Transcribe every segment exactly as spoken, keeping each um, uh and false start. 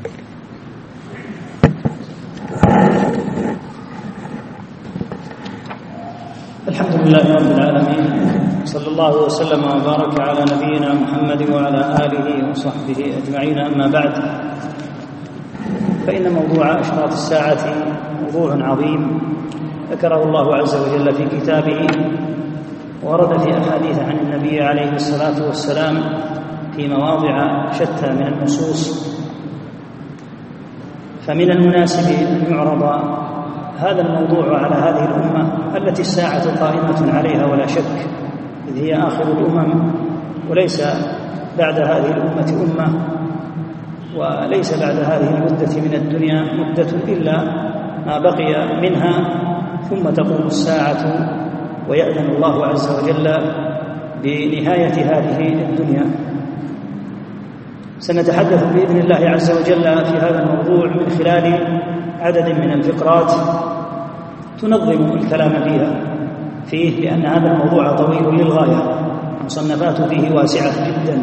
الحمد لله رب العالمين، صلى الله وسلم وبارك على نبينا محمد وعلى آله وصحبه أجمعين. أما بعد، فإن موضوع أشراط الساعة موضوع عظيم ذكره الله عز وجل في كتابه، ورد في أحاديث عن النبي عليه الصلاة والسلام في مواضع شتى من النصوص. فمن المناسب أن يعرض هذا الموضوع على هذه الأمة التي الساعة قائمة عليها ولا شك، إذ هي آخر الأمم، وليس بعد هذه الأمة أمة، وليس بعد هذه المدة من الدنيا مدة إلا ما بقي منها، ثم تقوم الساعة ويأذن الله عز وجل بنهاية هذه الدنيا. سنتحدث بإذن الله عز وجل في هذا الموضوع من خلال عدد من الفقرات تنظم الكلام فيها فيه، لأن هذا الموضوع طويل للغاية، مصنفات فيه واسعة جدا.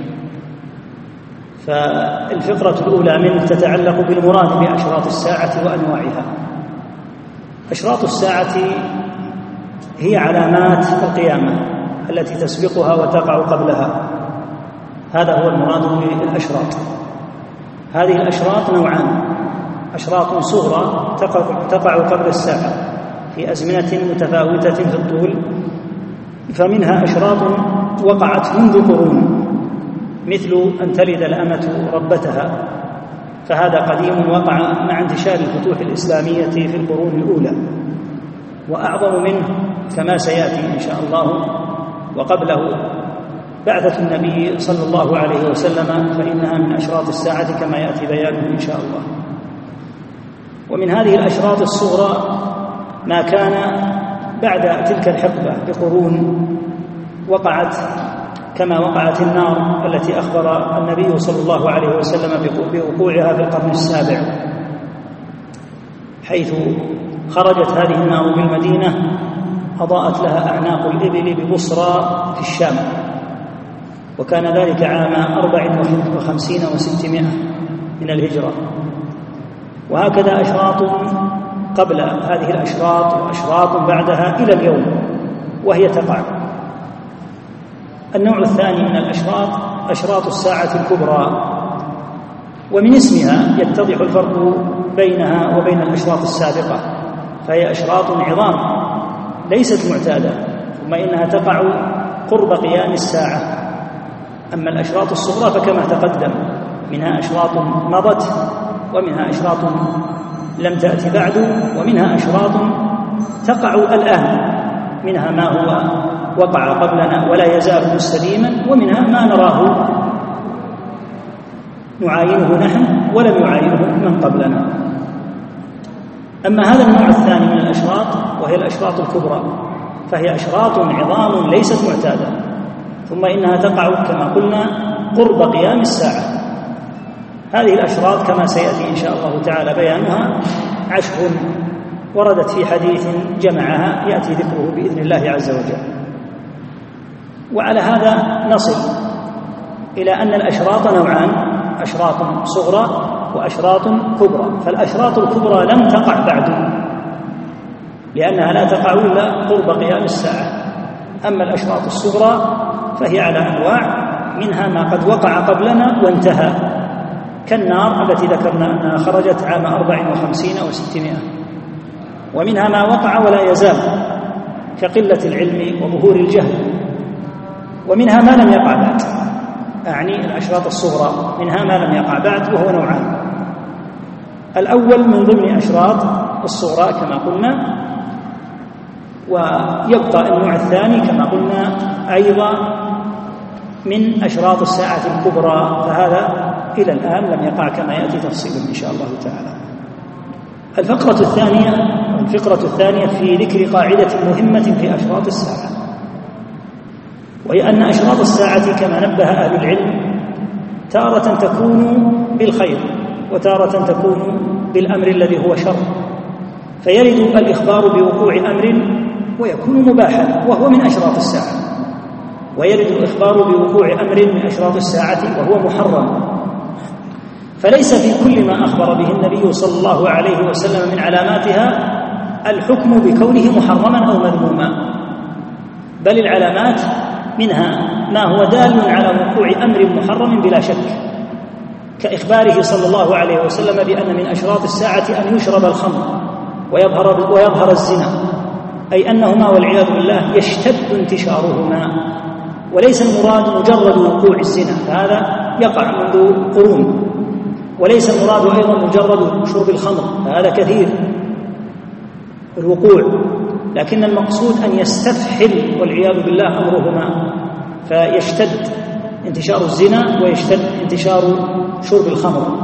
فالفقرة الأولى منه تتعلق بالمراد بأشراط الساعة وأنواعها. أشراط الساعة هي علامات القيامة التي تسبقها وتقع قبلها، هذا هو المراد بالأشراط. هذه الأشراط نوعان: أشراط صغرى تقع قبل الساعة في أزمنة متفاوتة في الطول، فمنها أشراط وقعت منذ قرون، مثل أن تلد الأمة ربتها، فهذا قديم وقع مع انتشار الفتوح الإسلامية في القرون الأولى. وأعظم منه كما سيأتي إن شاء الله وقبله بعثة النبي صلى الله عليه وسلم، فإنها من أشراط الساعة كما يأتي بيانه إن شاء الله. ومن هذه الأشراط الصغرى ما كان بعد تلك الحقبة بقرون وقعت، كما وقعت النار التي أخبر النبي صلى الله عليه وسلم بوقوعها في القرن السابع، حيث خرجت هذه النار بالمدينة أضاءت لها أعناق الإبل ببصرى في الشام، وكان ذلك عام أربع وخمسين وستمائة من الهجرة. وهكذا أشراط قبل هذه الأشراط وأشراط بعدها إلى اليوم وهي تقع. النوع الثاني من الأشراط أشراط الساعة الكبرى، ومن اسمها يتضح الفرق بينها وبين الأشراط السابقة، فهي أشراط عظام ليست معتادة، ثم إنها تقع قرب قيام الساعة. أما الأشراط الصغرى فكما تقدم منها أشراط مضت، ومنها أشراط لم تأتي بعد، ومنها أشراط تقع الآن، منها ما هو وقع قبلنا ولا يزال مستديما، ومنها ما نراه نعاينه نحن ولم يعاينه من قبلنا. أما هذا النوع الثاني من الأشراط وهي الأشراط الكبرى، فهي أشراط عظام ليست معتادة، ثم إنها تقع كما قلنا قرب قيام الساعة. هذه الأشراط كما سيأتي إن شاء الله تعالى بيانها عشر وردت في حديث جمعها يأتي ذكره بإذن الله عز وجل. وعلى هذا نصل إلى أن الأشراط نوعان: أشراط صغرى وأشراط كبرى. فالأشراط الكبرى لم تقع بعد، لأنها لا تقع إلا قرب قيام الساعة. أما الأشراط الصغرى فهي على أنواع، منها ما قد وقع قبلنا وانتهى، كالنار التي ذكرنا أنها خرجت عام أربع وخمسين وستمائة، ومنها ما وقع ولا يزال كقلة العلم وظهور الجهل، ومنها ما لم يقع بعد، أعني الأشراط الصغرى منها ما لم يقع بعد، وهو نوعان: الأول من ضمن أشراط الصغرى كما قلنا، ويبقى النوع الثاني كما قلنا أيضا من أشراط الساعة الكبرى، فهذا إلى الآن لم يقع كما يأتي تفصيلا إن شاء الله تعالى. الفقرة الثانية الفقرة الثانية في ذكر قاعدة مهمة في أشراط الساعة، وهي أن أشراط الساعة كما نبه أهل العلم تارة تكون بالخير وتارة تكون بالأمر الذي هو شر، فيرد الإخبار بوقوع أمر ويكون مباحا وهو من أشراط الساعة، ويرد الإخبار بوقوع أمر من أشراط الساعة وهو محرم. فليس في كل ما أخبر به النبي صلى الله عليه وسلم من علاماتها الحكم بكونه محرما أو مذموما، بل العلامات منها ما هو دال على وقوع أمر محرم بلا شك، كإخباره صلى الله عليه وسلم بأن من أشراط الساعة أن يشرب الخمر ويظهر, ويظهر الزنا، أي أنهما والعياذ بالله يشتد انتشارهما، وليس المراد مجرد وقوع الزنا، فهذا يقع منذ قرون، وليس المراد أيضا مجرد شرب الخمر، فهذا كثير الوقوع، لكن المقصود أن يستفحل والعياذ بالله أمرهما، فيشتد انتشار الزنا ويشتد انتشار شرب الخمر.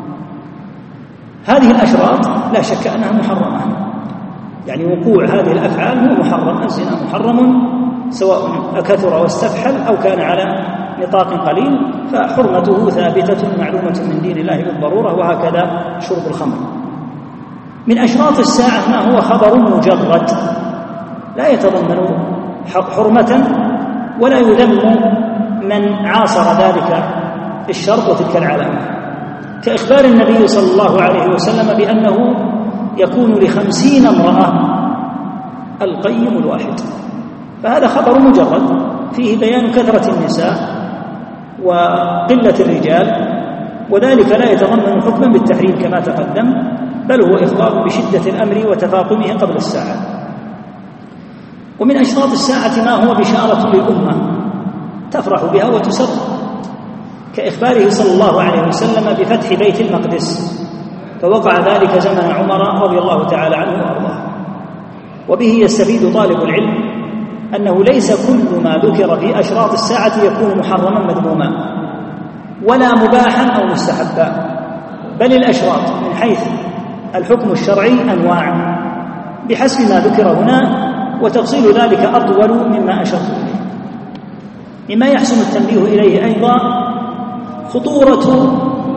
هذه الأشراط لا شك أنها محرمة، يعني وقوع هذه الأفعال هو محرم، الزنا محرم سواء أكثر واستفحل أو كان على نطاق قليل، فحرمته ثابتة معلومة من دين الله بالضرورة، وهكذا شرب الخمر. من أشراط الساعة ما هو خبر مجرد لا يتضمن حرمة ولا يذم من عاصر ذلك الشرط وتلك العلامة، كإخبار النبي صلى الله عليه وسلم بأنه يكون لخمسين امرأة القيم الواحد، فهذا خبر مجرد فيه بيان كثرة النساء وقلة الرجال، وذلك لا يتضمن حكما بالتحريم كما تقدم، بل هو إخبار بشدة الأمر وتفاقمه قبل الساعة. ومن أشراط الساعة ما هو بشارة للأمة تفرح بها وتسر، كإخباره صلى الله عليه وسلم بفتح بيت المقدس، فوقع ذلك زمن عمر رضي الله تعالى عنه وأرضاه. وبه يستفيد طالب العلم أنه ليس كل ما ذكر في أشراط الساعة يكون محرما مذموما ولا مباحا أو مستحبا، بل الأشراط من حيث الحكم الشرعي أنواع بحسب ما ذكر هنا، وتفصيل ذلك أطول مما أشرت إليه. مما يحسن التنبيه إليه أيضا خطورة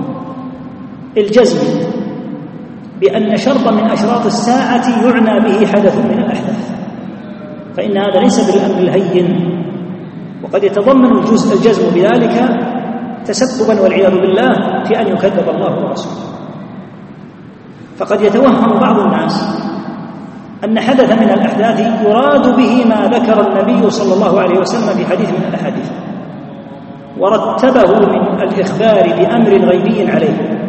الجزم بأن شرطا من أشراط الساعة يعنى به حدث من الأحداث، فإن هذا ليس بالأمر الهين، وقد يتضمن الجزء الجزم بذلك تسببا والعياذ بالله في أن يكذب الله ورسوله. فقد يتوهم بعض الناس أن حدث من الأحداث يراد به ما ذكر النبي صلى الله عليه وسلم في حديث من الأحاديث ورتبه من الإخبار بأمر غيبي عليه،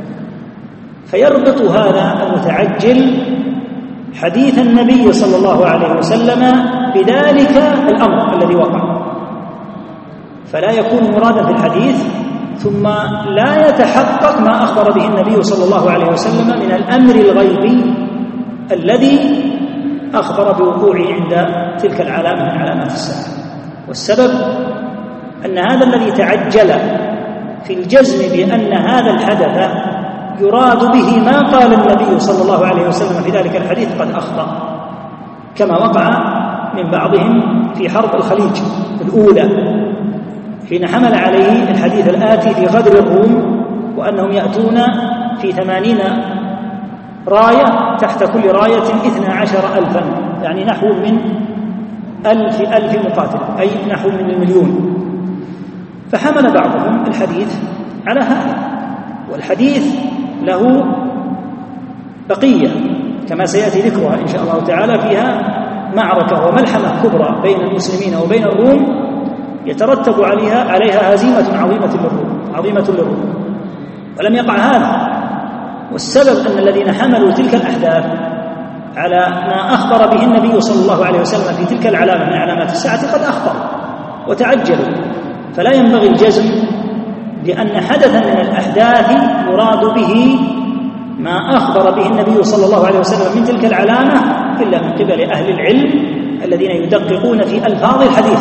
فيربط هذا المتعجل حديث النبي صلى الله عليه وسلم بذلك الأمر الذي وقع، فلا يكون مرادا في الحديث ثم لا يتحقق ما أخبر به النبي صلى الله عليه وسلم من الأمر الغيبي الذي أخبر بوقوعه عند تلك العلامة من علامات الساعة. والسبب أن هذا الذي تعجل في الجزم بأن هذا الحدث يراد به ما قال النبي صلى الله عليه وسلم في ذلك الحديث قد أخطأ، كما وقع من بعضهم في حرب الخليج الأولى حين حمل عليه الحديث الآتي في غدر الروم، وأنهم يأتون في ثمانين راية تحت كل راية اثنا عشر ألفا، يعني نحو من ألف ألف مقاتل، أي نحو من المليون. فحمل بعضهم الحديث على هذا، والحديث له بقية كما سيأتي ذكرها إن شاء الله تعالى، فيها معركة وملحمة كبرى بين المسلمين وبين الروم يترتب عليها عليها هزيمة عظيمة للروم عظيمة للروم ولم يقع هذا. والسبب أن الذين حملوا تلك الأحداث على ما أخبر به النبي صلى الله عليه وسلم في تلك العلامة من علامات الساعة قد أخبروا وتعجلوا، فلا ينبغي الجزم بأن حدثا من الأحداث يراد به ما أخبر به النبي صلى الله عليه وسلم من تلك العلامة إلا من قبل أهل العلم الذين يدققون في ألفاظ الحديث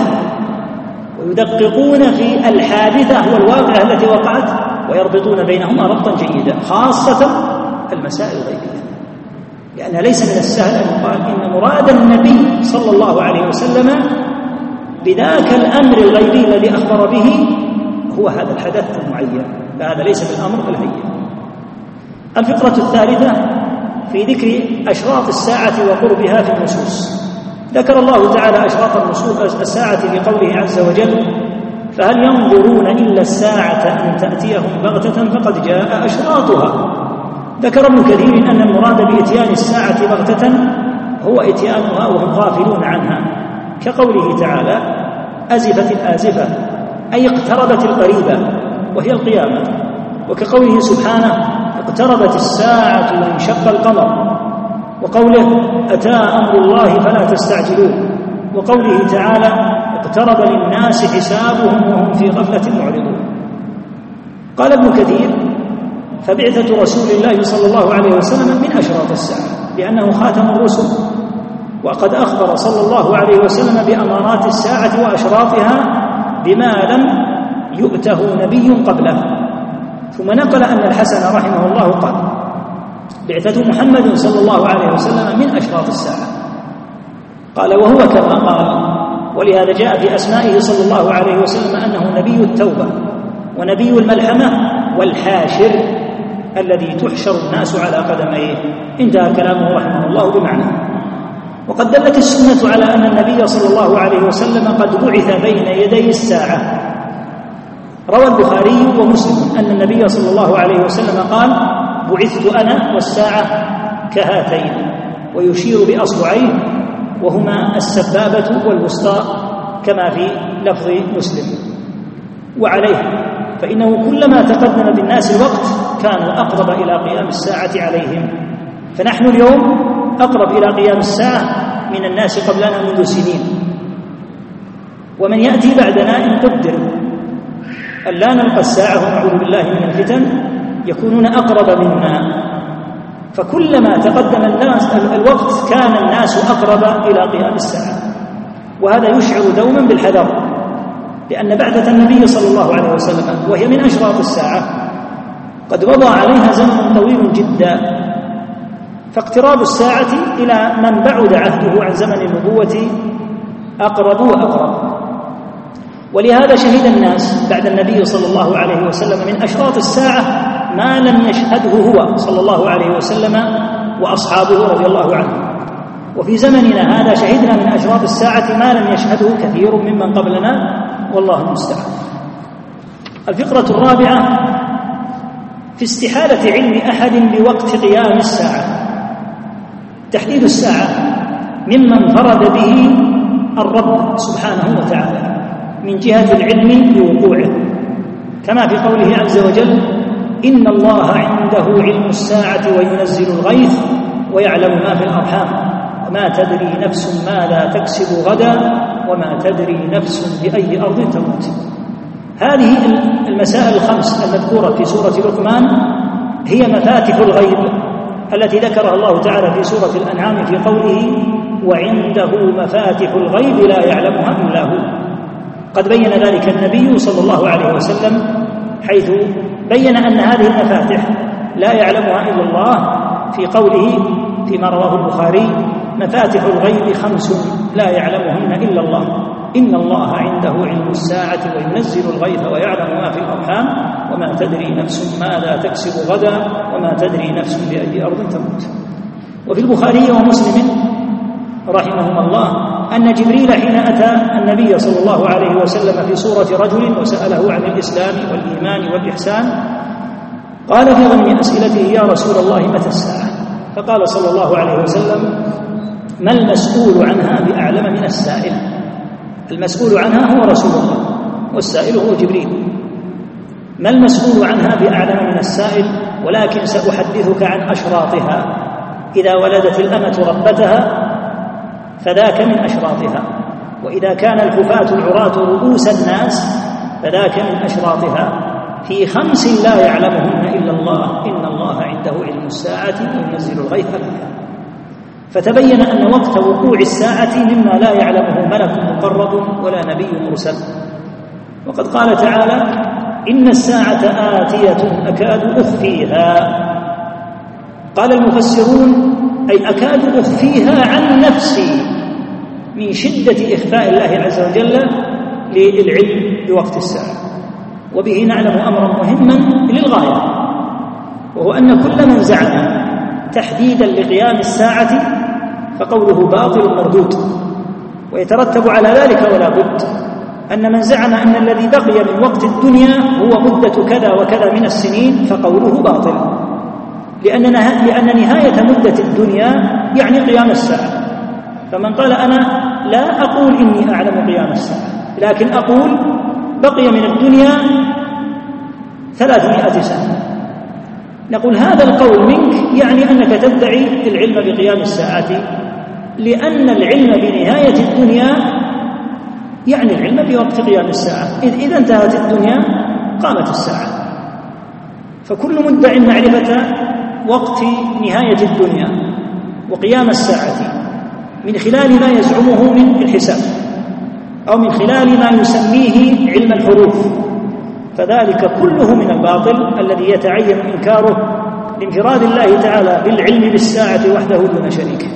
ويدققون في الحادثة والواقعة التي وقعت ويربطون بينهما ربطا جيدا، خاصة المسائل الغيبية، لأنها ليس من السهل أن يقال إن مراد النبي صلى الله عليه وسلم بذاك الأمر الغيبي الذي أخبر به هو هذا الحدث المعين، فهذا ليس بالأمر الهين. الفقرة الثالثة في ذكر أشراط الساعة وقربها في النصوص. ذكر الله تعالى أشراط الساعة في قوله عز وجل فهل ينظرون إلا الساعة أن تأتيهم بغتة فقد جاء أشراطها. ذكر ابن كثير أن المراد بإتيان الساعة بغتة هو إتيانها وهم غافلون عنها، كقوله تعالى أزفت الآزفة أي اقتربت القريبة وهي القيامة، وكقوله سبحانه اقتربت الساعة وانشق القمر، وقوله أتى أمر الله فلا تستعجلوه، وقوله تعالى اقترب للناس حسابهم وهم في غفلة معرضون. قال ابن كثير فبعثة رسول الله صلى الله عليه وسلم من أشراط الساعة لأنه خاتم الرسل، وقد أخبر صلى الله عليه وسلم بأمارات الساعة وأشراطها بما لم يؤته نبي قبله. ثم نقل أن الحسن رحمه الله قال بعثة محمد صلى الله عليه وسلم من أشراط الساعة. قال وهو كما قال، ولهذا جاء في أسمائه صلى الله عليه وسلم أنه نبي التوبة ونبي الملحمة والحاشر الذي تحشر الناس على قدميه. انتهى كلامه رحمه الله بمعنى. وقد دلت السنة على أن النبي صلى الله عليه وسلم قد بعث بين يدي الساعة. روى البخاري ومسلم أن النبي صلى الله عليه وسلم قال بعثت أنا والساعة كهاتين، ويشير بأصبعيه وهما السبابة والوسطى كما في لفظ مسلم. وعليه فإنه كلما تقدم بالناس الوقت كانوا أقرب إلى قيام الساعة عليهم، فنحن اليوم أقرب إلى قيام الساعة من الناس قبلنا منذ سنين، ومن يأتي بعدنا إن قدر أن لا نلقى الساعة ونعوذ بالله من الفتن يكونون أقرب منا. فكلما تقدم الناس الوقت كان الناس أقرب إلى قيام الساعة، وهذا يشعر دوما بالحذر، لأن بعثة النبي صلى الله عليه وسلم وهي من أشراط الساعة قد مضى عليها زمن طويل جدا، فاقتراب الساعة إلى من بعد عهده عن زمن النبوة أقرب وأقرب. ولهذا شهد الناس بعد النبي صلى الله عليه وسلم من أشراط الساعة ما لم يشهده هو صلى الله عليه وسلم وأصحابه رضي الله عنهم. وفي زمننا هذا شهدنا من أشراط الساعة ما لم يشهده كثير ممن قبلنا، والله المستعان. الفقرة الرابعة في استحالة علم أحد بوقت قيام الساعة. تحديد الساعة مما انفرد به الرب سبحانه وتعالى من جهة العلم بوقوعه، كما في قوله عز وجل إن الله عنده علم الساعة وينزل الغيث ويعلم ما في الأرحام وما تدري نفس ماذا تكسب غدا وما تدري نفس بأي أرض تموت. هذه المسائل الخمس المذكورة في سورة لقمان هي مفاتح الغيب التي ذكرها الله تعالى في سورة الأنعام في قوله وعنده مفاتح الغيب لا يعلمها إلا هو. قد بين ذلك النبي صلى الله عليه وسلم حيث بين أن هذه المفاتح لا يعلمها إلا الله في قوله فيما رواه البخاري مفاتح الغيب خمس لا يعلمهن إلا الله إن الله عنده علم الساعة وينزل الغيث ويعلم ما في الأرحام وما تدري نفس ماذا تكسب غدا وما تدري نفس بأي أرض تموت. وفي البخاري ومسلم رحمهما الله أن جبريل حين أتى النبي صلى الله عليه وسلم في صورة رجل وسأله عن الإسلام والإيمان والإحسان قال في ضمن أسئلته يا رسول الله متى الساعة؟ فقال صلى الله عليه وسلم ما المسؤول عنها بأعلم من السائل. المسؤول عنها هو رسول الله والسائل هو جبريل. ما المسؤول عنها بأعلم من السائل، ولكن سأحدثك عن أشراطها. إذا ولدت الأمة ربتها فذاك من أشراطها، وإذا كان الحفاة العراة رؤوس الناس فذاك من أشراطها، في خمس لا يعلمهن إلا الله إن الله عنده علم الساعة وينزل الغيث. فتبين أن وقت وقوع الساعة مما لا يعلمه ملك مقرب ولا نبي مرسل. وقد قال تعالى إن الساعة آتية أكاد أخفيها. قال المفسرون أي أكاد أخفيها عن نفسي من شدة إخفاء الله عز وجل للعلم بوقت الساعة. وبه نعلم أمرا مهما للغاية، وهو أن كل من زعم تحديدا لقيام الساعة فقوله باطل مردود، ويترتب على ذلك ولا بد أن من زعم أن الذي بقي من وقت الدنيا هو مدة كذا وكذا من السنين فقوله باطل، لأن لأن نهاية مدة الدنيا يعني قيام الساعة. فمن قال أنا لا أقول إني أعلم قيام الساعة، لكن أقول بقي من الدنيا ثلاثمائة سنة، نقول هذا القول منك يعني أنك تدعي العلم بقيام الساعة، لأن العلم بنهاية الدنيا يعني العلم بوقت قيام الساعة. إذ إذا انتهت الدنيا قامت الساعة. فكل مدع معرفة وقت نهاية الدنيا وقيام الساعة من خلال ما يزعمه من الحساب أو من خلال ما يسميه علم الحروف، فذلك كله من الباطل الذي يتعين إنكاره لانفراد الله تعالى بالعلم بالساعة وحده دون شريك.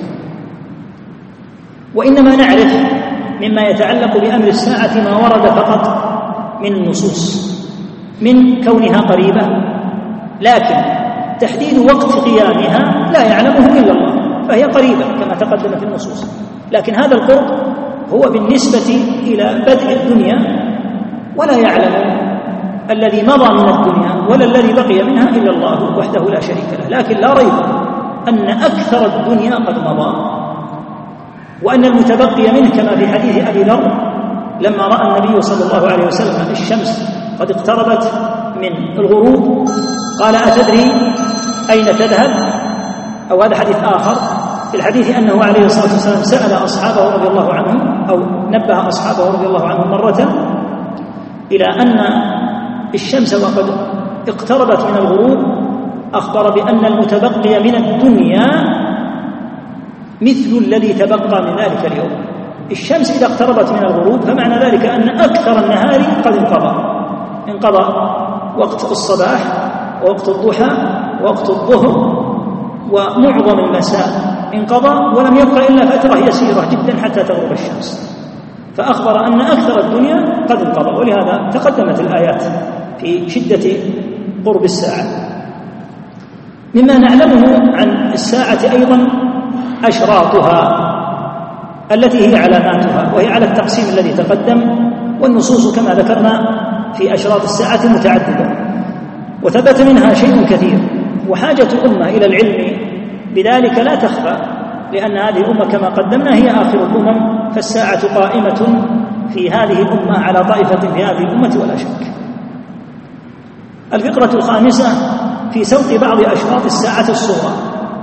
وإنما نعرف مما يتعلق بأمر الساعة ما ورد فقط من النصوص من كونها قريبة، لكن تحديد وقت قيامها لا يعلمه إلا الله، فهي قريبة كما تقدم في النصوص، لكن هذا القرب هو بالنسبة إلى بدء الدنيا، ولا يعلم الذي مضى من الدنيا ولا الذي بقي منها إلا الله وحده لا شريك له. لكن لا ريب أن أكثر الدنيا قد مضى، وأن المتبقي منه كما في حديث أبي ذر لما رأى النبي صلى الله عليه وسلم الشمس قد اقتربت من الغروب قال أتدري أين تذهب؟ أو هذا حديث آخر في الحديث أنه عليه الصلاة والسلام سأل أصحابه رضي الله عنهم أو نبه أصحابه رضي الله عنهم مرة إلى أن الشمس وقد اقتربت من الغروب أخبر بأن المتبقي من الدنيا مثل الذي تبقى من ذلك اليوم. الشمس إذا اقتربت من الغروب فمعنى ذلك أن أكثر النهار قد انقضى، انقضى وقت الصباح ووقت الضحى ووقت الظهر ومعظم المساء انقضى، ولم يبقى إلا فترة يسيرة جدا حتى تغرب الشمس، فأخبر أن أكثر الدنيا قد انقضى. ولهذا تقدمت الآيات في شدة قرب الساعة. مما نعلمه عن الساعة أيضا أشراطها التي هي علاماتها، وهي على التقسيم الذي تقدم، والنصوص كما ذكرنا في أشراط الساعة متعددة وثبت منها شيء كثير، وحاجة الأمة إلى العلم بذلك لا تخفى، لأن هذه الأمة كما قدمنا هي آخر الأمم، فالساعة قائمة في هذه الأمة على طائفة في هذه الأمة ولا شك. الفقرة الخامسة في سوق بعض أشراط الساعة الصغرى.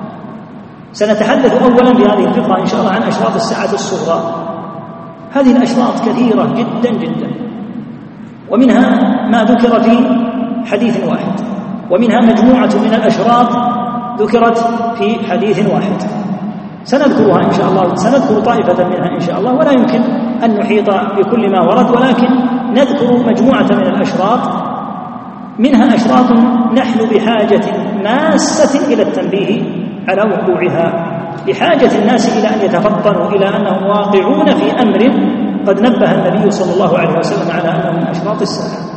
سنتحدث أولا في هذه الفقرة إن شاء الله عن أشراط الساعة الصغرى. هذه الأشراط كثيرة جدا جدا، ومنها ما ذكر في حديث واحد، ومنها مجموعة من الأشراط ذكرت في حديث واحد. سنذكرها إن شاء الله، سنذكر طائفة منها إن شاء الله، ولا يمكن أن نحيط بكل ما ورد، ولكن نذكر مجموعة من الأشراط. منها أشراط نحن بحاجة ماسة إلى التنبيه على وقوعها، بحاجة الناس إلى أن يتفطنوا إلى أنهم واقعون في أمر قد نبه النبي صلى الله عليه وسلم على أنه من أشراط الساعة.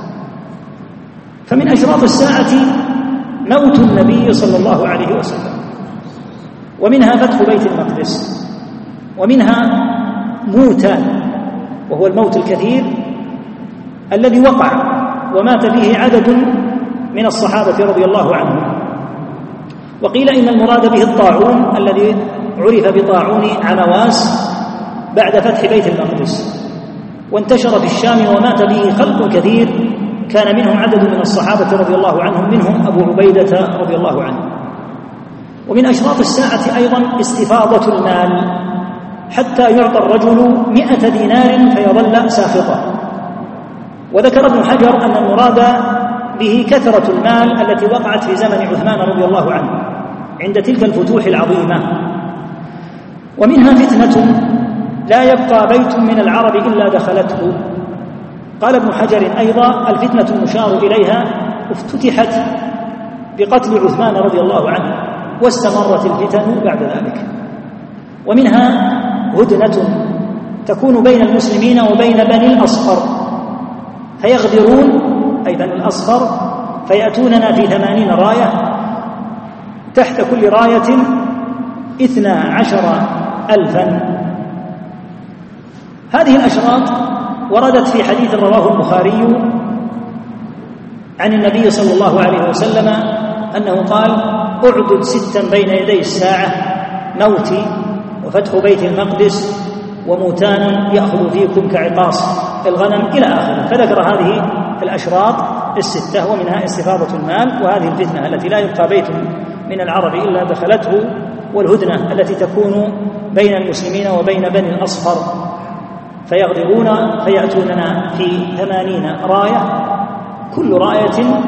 فمن أشراط الساعة موت النبي صلى الله عليه وسلم، ومنها فتح بيت المقدس، ومنها موتان، وهو الموت الكثير الذي وقع ومات فيه عدد من الصحابة رضي الله عنهم. وقيل إن المراد به الطاعون الذي عرف بطاعون عمواس بعد فتح بيت المقدس، وانتشر في الشام ومات به خلق كثير، كان منهم عدد من الصحابة رضي الله عنهم، منهم أبو عبيدة رضي الله عنه. ومن أشراط الساعة أيضا استفاضة المال، حتى يعطى الرجل مئة دينار فيظل ساخطا. وذكر ابن حجر أن المراد به كثرة المال التي وقعت في زمن عثمان رضي الله عنه عند تلك الفتوح العظيمة. ومنها فتنة لا يبقى بيت من العرب إلا دخلته. قال ابن حجر أيضا الفتنة المشار إليها افتتحت بقتل عثمان رضي الله عنه، واستمرت الفتن بعد ذلك. ومنها هدنة تكون بين المسلمين وبين بني الأصفر، فيغدرون أي بني الأصفر فيأتوننا في ثمانين راية، تحت كل راية اثنا عشر ألفا. هذه الأشراط وردت في حديث رواه البخاري عن النبي صلى الله عليه وسلم أنه قال: أعدد ستا بين يدي الساعة: موت وفتح بيت المقدس وموتان يأخذ فيكم كعقاص الغنم، إلى آخره. فذكر هذه الأشراط الستة، ومنها استفاضة المال، وهذه الفتنة التي لا يبقى بيت من العرب إلا دخلته، والهدنة التي تكون بين المسلمين وبين بني الأصفر فيغدرون فيأتوننا في ثمانين راية، كل راية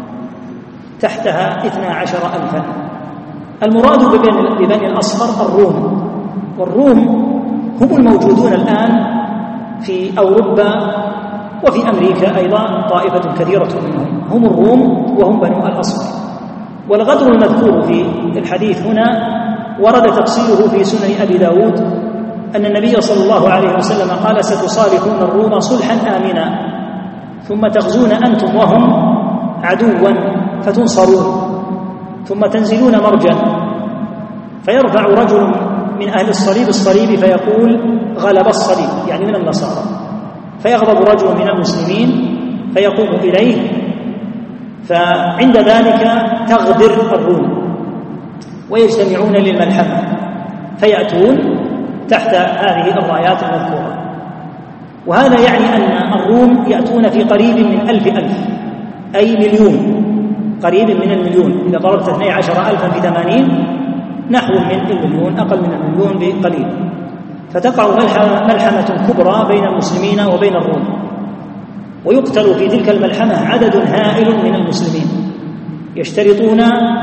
تحتها اثنا عشر ألفا. المراد ببني الأصفر الروم، والروم هم الموجودون الآن في أوروبا وفي أمريكا أيضا، طائفة كثيرة منهم هم الروم وهم بنو الأصفر. والغدر المذكور في الحديث هنا ورد تفصيله في سنن أبي داود أن النبي صلى الله عليه وسلم قال: ستصالحون الروم صلحا آمنا، ثم تغزون أنتم وهم عدوا فتنصرون، ثم تنزلون مرجا فيرفع رجل من أهل الصليب الصليب فيقول: غلب الصليب، يعني من النصارى، فيغضب رجل من المسلمين فيقوم إليه، فعند ذلك تغدر الروم ويجتمعون للملحمة فيأتون تحت هذه الرايات المذكورة. وهذا يعني أن الروم يأتون في قريب من ألف ألف، أي مليون، قريب من المليون. إذا ضربت اثني عشر ألفا في ثمانين نحو من المليون، أقل من المليون بقليل. فتقع ملحمة كبرى بين المسلمين وبين الروم، ويقتل في تلك الملحمة عدد هائل من المسلمين، يشترطون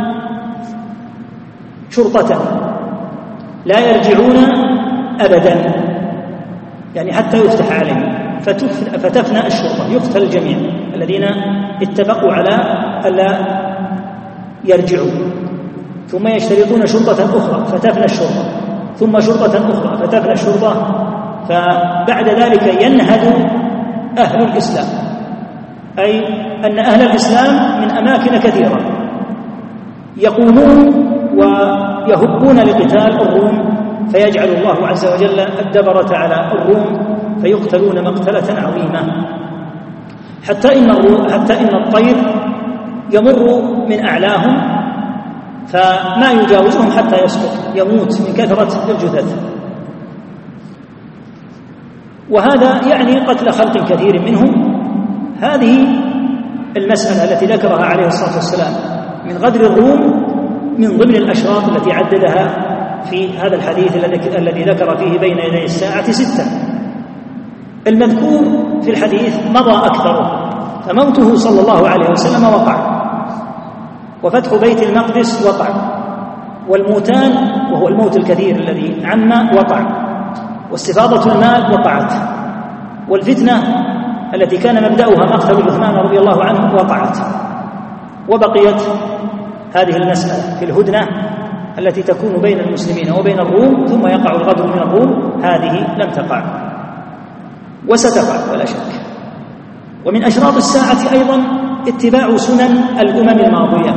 شرطة لا يرجعون أبدا، يعني حتى يفتح عليهم فتفنى الشرطة، يقتل الجميع الذين اتفقوا على ألا يرجعوا، ثم يشترطون شرطة أخرى فتفنى الشرطة، ثم شرطة أخرى فتفنى الشرطة، فبعد ذلك ينهد أهل الإسلام، أي أن أهل الإسلام من أماكن كثيرة يقومون ويهبون لقتال الروم، فيجعل الله عز وجل الدبرة على الروم فيقتلون مقتلة عظيمة، حتى إن, حتى إن الطير يمر من أعلاهم فما يجاوزهم حتى يسقط، يموت من كثرة الجثث. وهذا يعني قتل خلق كثير منهم. هذه المسألة التي ذكرها عليه الصلاة والسلام من غدر الروم من ضمن الأشراط التي عددها في هذا الحديث الذي ذكر فيه بين يدي الساعة ستة. المذكور في الحديث مضى أكثره، فموته صلى الله عليه وسلم وقع، وفتح بيت المقدس وقع، والموتان وهو الموت الكثير الذي عم وقع، واستفاضة المال وقعت، والفتنة التي كان مبدأها مقتل عثمان رضي الله عنه وقعت، وبقيت هذه المسألة في الهدنة التي تكون بين المسلمين وبين الروم، ثم يقع الغدر من الروم، هذه لم تقع وستقع ولا شك. ومن أشراط الساعة أيضا اتباع سنن الأمم الماضية،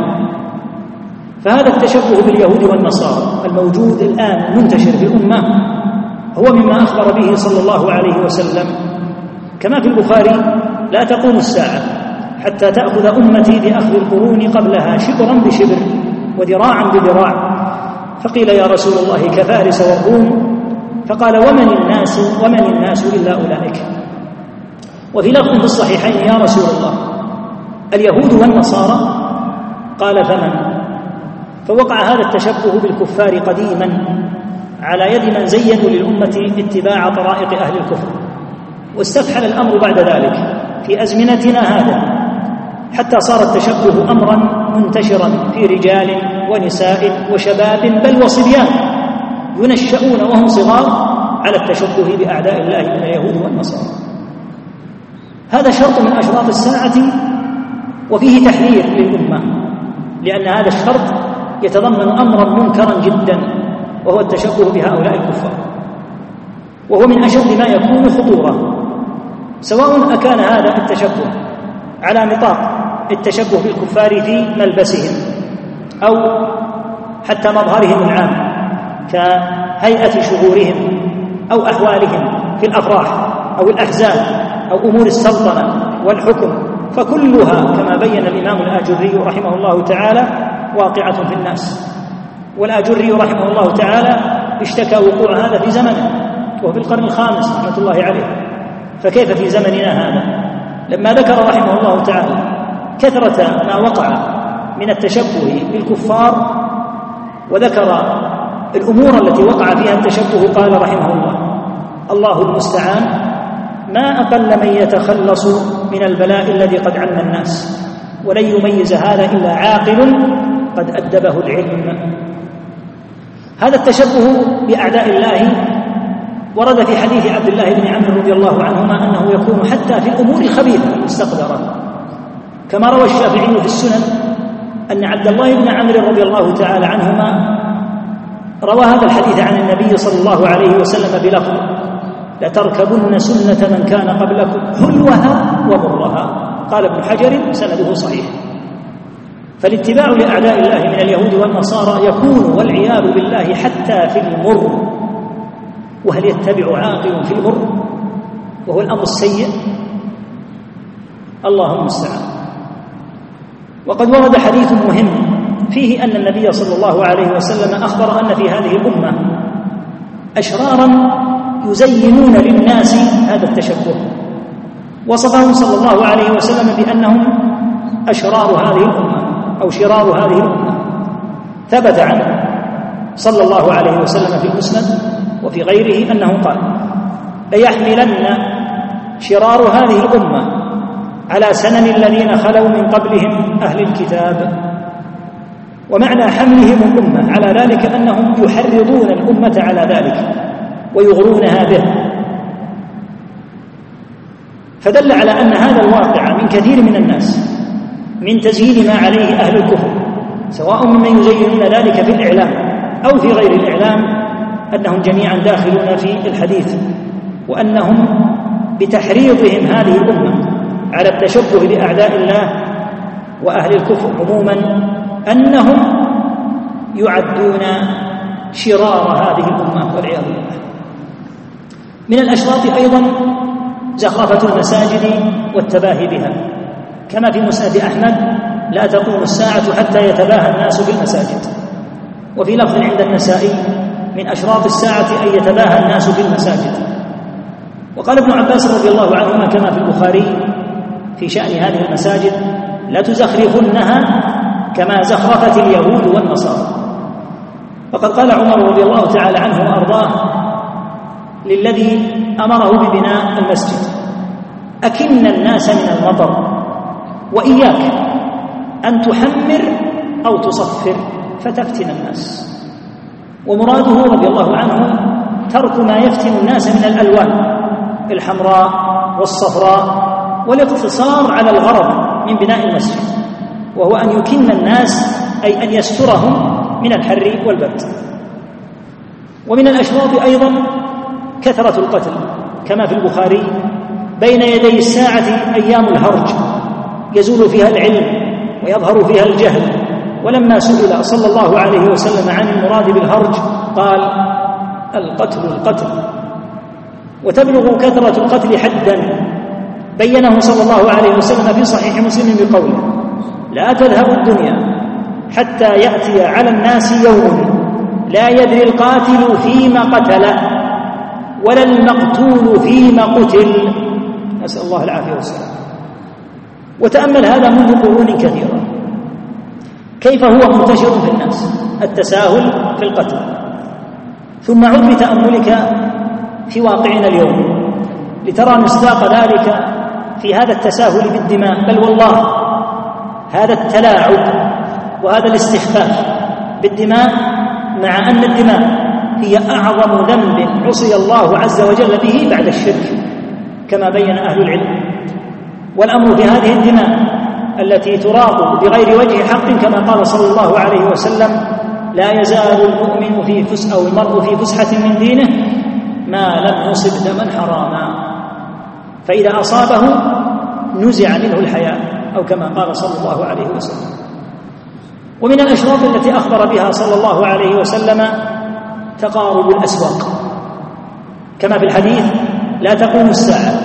فهذا التشبه باليهود والنصارى الموجود الآن منتشر في الأمة هو مما أخبر به صلى الله عليه وسلم، كما في البخاري: لا تقوم الساعة حتى تأخذ أمتي بأخذ القرون قبلها شبرا بشبر وذراعا بذراع. فقيل: يا رسول الله كفارس والروم؟ فقال: ومن الناس ومن الناس إلا أولئك. وفي لفظ في الصحيحين: يا رسول الله اليهود والنصارى؟ قال: فمن؟ فوقع هذا التشبه بالكفار قديما على يد من زينوا للأمة اتباع طرائق أهل الكفر، واستفحل الأمر بعد ذلك في أزمنتنا هذا، حتى صار التشبه أمرا منتشرا في رجال ونساء وشباب بل وصبيان ينشؤون وهم صغار على التشبه بأعداء الله من اليهود والنصارى. هذا شرط من أشراط الساعة، وفيه تحذير للأمة، لأن هذا الشرط يتضمن أمرا منكرا جدا، وهو التشبه بهؤلاء الكفار، وهو من أشد ما يكون خطورة، سواء أكان هذا التشبه على نطاق التشبه بالكفار في ملبسهم أو حتى مظهرهم العام كهيئة شعورهم أو أحوالهم في الأفراح أو الأحزان أو أمور السلطنة والحكم، فكلها كما بين الإمام الآجري رحمه الله تعالى واقعة في الناس. والآجري رحمه الله تعالى اشتكى وقوع هذا في زمنه وهو في القرن الخامس رحمة الله عليه، فكيف في زمننا هذا؟ لما ذكر رحمه الله تعالى كثرة ما وقع من التشبه بالكفار وذكر الأمور التي وقع فيها التشبه قال رحمه الله: الله المستعان، ما أقل من يتخلص من البلاء الذي قد عم الناس، ولن يميز هذا إلا عاقل قد أدبه العلم. هذا التشبه بأعداء الله ورد في حديث عبد الله بن عمرو رضي الله عنهما أنه يكون حتى في الأمور الخبيثة المستقدرة، كما روى الشافعي في السنن أن عبد الله بن عمرو رضي الله تعالى عنهما روى هذا الحديث عن النبي صلى الله عليه وسلم بلفظ: لتركبن سنة من كان قبلكم حلوها ومرها. قال ابن حجر: سنده صحيح. فالاتباع لأعداء الله من اليهود والنصارى يكون والعياذ بالله حتى في المر، وهل يتبع عاقل في المر وهو الأمر السيء؟ اللهم المستعان. وقد ورد حديث مهم فيه أن النبي صلى الله عليه وسلم أخبر أن في هذه الأمة أشرارا يزينون للناس هذا التشبه، وصفهم صلى الله عليه وسلم بأنهم أشرار هذه الأمة أو شرار هذه الأمة. ثبت عنه صلى الله عليه وسلم في المسند وفي غيره أنه قال: ليحملن شرار هذه الأمة على سنن الذين خلوا من قبلهم أهل الكتاب. ومعنى حملهم الأمة على ذلك أنهم يحرضون الأمة على ذلك ويغرونها به، فدل على أن هذا الواقع من كثير من الناس من تزيين ما عليه أهل الكفر، سواء ممن يزينون ذلك في الإعلام أو في غير الإعلام، أنهم جميعا داخلون في الحديث، وأنهم بتحريضهم هذه الأمة على التشبه بأعداء الله وأهل الكفر عموما أنهم يعدون شرار هذه الأمة والعياذ بالله. من الأشراط أيضا زخرفة المساجد والتباهي بها، كما في مسند أحمد: لا تقوم الساعة حتى يتباهى الناس بالمساجد. وفي لفظ عند النسائي: من أشراط الساعة أن يتباهى الناس بالمساجد. وقال ابن عباس رضي الله عنهما كما في البخاري في شأن هذه المساجد: لا تزخرفنها كما زخرفت اليهود والنصارى. وقد قال عمر رضي الله تعالى عنه وأرضاه للذي أمره ببناء المسجد: أكن الناس من المطر، وإياك أن تحمر أو تصفر فتفتن الناس. ومراده رضي الله عنه ترك ما يفتن الناس من الألوان الحمراء والصفراء، والاقتصار على الغرض من بناء المسجد، وهو أن يكن الناس أي أن يسترهم من الحر والبرد. ومن الأشراط أيضا كثرة القتل، كما في البخاري: بين يدي الساعة أيام الهرج يزول فيها العلم ويظهر فيها الجهل. ولما سئل صلى الله عليه وسلم عن المراد بالهرج قال: القتل القتل. وتبلغ كثرة القتل حدا بينه صلى الله عليه وسلم في صحيح مسلم بقوله: لا تذهب الدنيا حتى يأتي على الناس يوم لا يدري القاتل فيما قتل ولا المقتول فيما قتل، نسأل الله العافية والسلام. وتأمل هذا منذ قرون كثيرة كيف هو منتشر في الناس التساهل في القتل، ثم عد بتأملك في واقعنا اليوم لترى مصداق ذلك في هذا التساهل بالدماء، بل والله هذا التلاعب وهذا الاستخفاف بالدماء، مع أن الدماء هي أعظم ذنب عصي الله عز وجل به بعد الشرك كما بين أهل العلم. والأمر بهذه الدماء التي تراق بغير وجه حق كما قال صلى الله عليه وسلم: لا يزال المؤمن في فسح أو المرء في فسحة من دينه ما لم يصب دما حراما، فإذا أصابه نزع منه الحياء أو كما قال صلى الله عليه وسلم. ومن الأشراط التي أخبر بها صلى الله عليه وسلم تقارب الأسواق، كما في الحديث: لا تقوم الساعة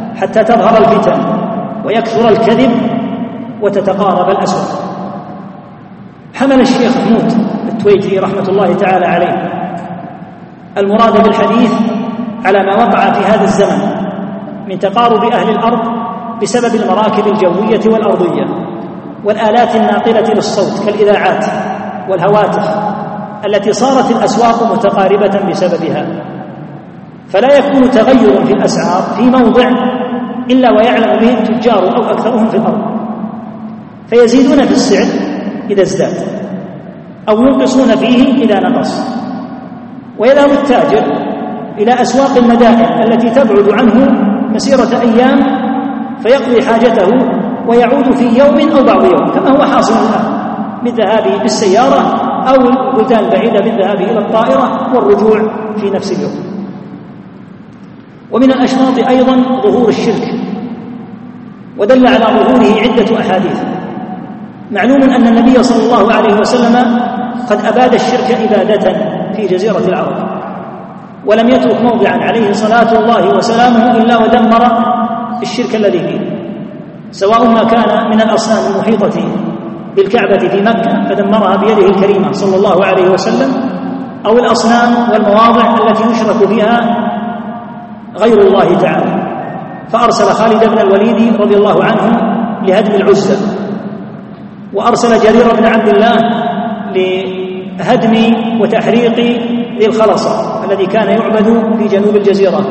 حتى تظهر الفتن ويكثر الكذب وتتقارب الأسواق. حمل الشيخ محمود التويجري رحمة الله تعالى عليه المراد بالحديث على ما وقع في هذا الزمن من تقارب أهل الأرض بسبب المراكب الجوية والأرضية والآلات الناقلة للصوت كالإذاعات والهواتف التي صارت الأسواق متقاربة بسببها، فلا يكون تغير في الأسعار في موضع إلا ويعلم به التجار أو أكثرهم في الأرض، فيزيدون في السعر إذا ازداد أو ينقصون فيه إذا نقص. ويذهب التاجر إلى أسواق المدائن التي تبعد عنه مسيرة أيام فيقضي حاجته ويعود في يوم أو بعض يوم، كما هو حاصل الآن بالذهاب بالسيارة أو البلدان البعيدة بالذهاب إلى الطائرة والرجوع في نفس اليوم. ومن الأشراط أيضا ظهور الشرك، ودل على ظهوره عدة أحاديث. معلوم أن النبي صلى الله عليه وسلم قد أباد الشرك إبادة في جزيرة العرب، ولم يترك موضعا عليه صلاة الله وسلامه إلا ودمر الشرك الذي فيه، سواء ما كان من الأصنام المحيطة بالكعبة في مكة فدمرها بيده الكريمة صلى الله عليه وسلم، أو الأصنام والمواضع التي يشرك بها غير الله تعالى، فأرسل خالد بن الوليد رضي الله عنه لهدم العزى، وأرسل جرير بن عبد الله لهدم وتحريق ذي الخلصة الذي كان يعبد في جنوب الجزيرة.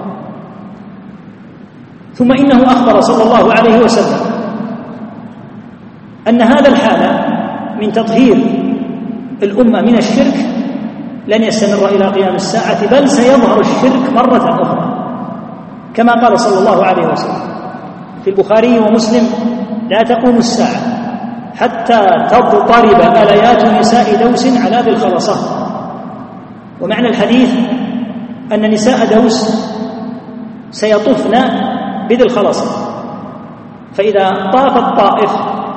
ثم إنه أخبر صلى الله عليه وسلم أن هذا الحال من تطهير الأمة من الشرك لن يستمر إلى قيام الساعة، بل سيظهر الشرك مرة أخرى، كما قال صلى الله عليه وسلم في البخاري ومسلم: لا تقوم الساعة حتى تضطرب آليات نساء دوس على ذي الخلصة. ومعنى الحديث أن نساء دوس سيطفن بذي الخلصة، فإذا طاف الطائف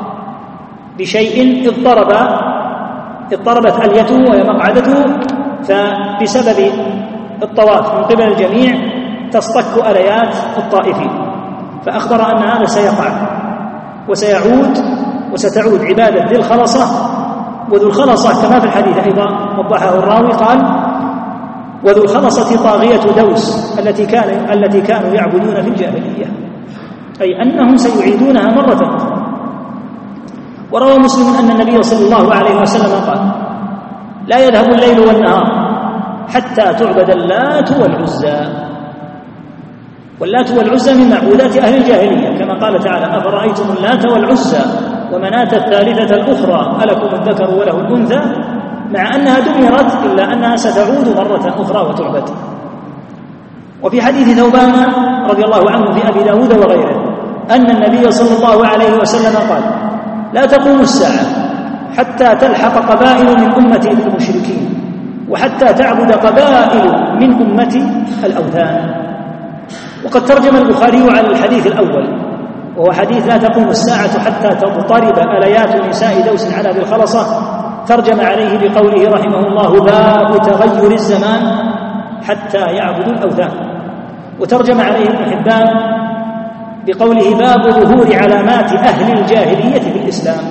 بشيء اضطرب اضطربت أليته ومقعدته، فبسبب الطواف من قبل الجميع تصطك آليات الطائفين، فأخبر أن هذا سيقع وسيعود وستعود عبادة ذي الخلصة. وذو الخلصة كما في الحديث أيضا وضحه الراوي قال: وذو الخلصة طاغية دوس التي كان التي كانوا يعبدون في الجاهلية، أي أنهم سيعيدونها مرة أخرى. وروى مسلم أن النبي صلى الله عليه وسلم قال: لا يذهب الليل والنهار حتى تعبد اللات والعزى. واللات والعزى من معبودات أهل الجاهلية، كما قال تعالى: أفرأيتم اللات والعزى ومناة الثالثة الأخرى ألكم الذكر وله الأنثى، مع أنها دمرت إلا أنها ستعود مرة أخرى وتعبد. وفي حديث ثوبان رضي الله عنه في أبي داود وغيره أن النبي صلى الله عليه وسلم قال: لا تقوم الساعة حتى تلحق قبائل من أمتي بالمشركين، وحتى تعبد قبائل من أمتي الأوثان. وقد ترجم البخاري على الحديث الأول، وهو حديث لا تقوم الساعة حتى تضطرب آليات نساء دوس على ذي الخلصة، ترجم عليه بقوله رحمه الله: باب تغير الزمان حتى يعبدوا الأوثان. وترجم عليه ابن حبان بقوله: باب ظهور علامات أهل الجاهلية في الإسلام.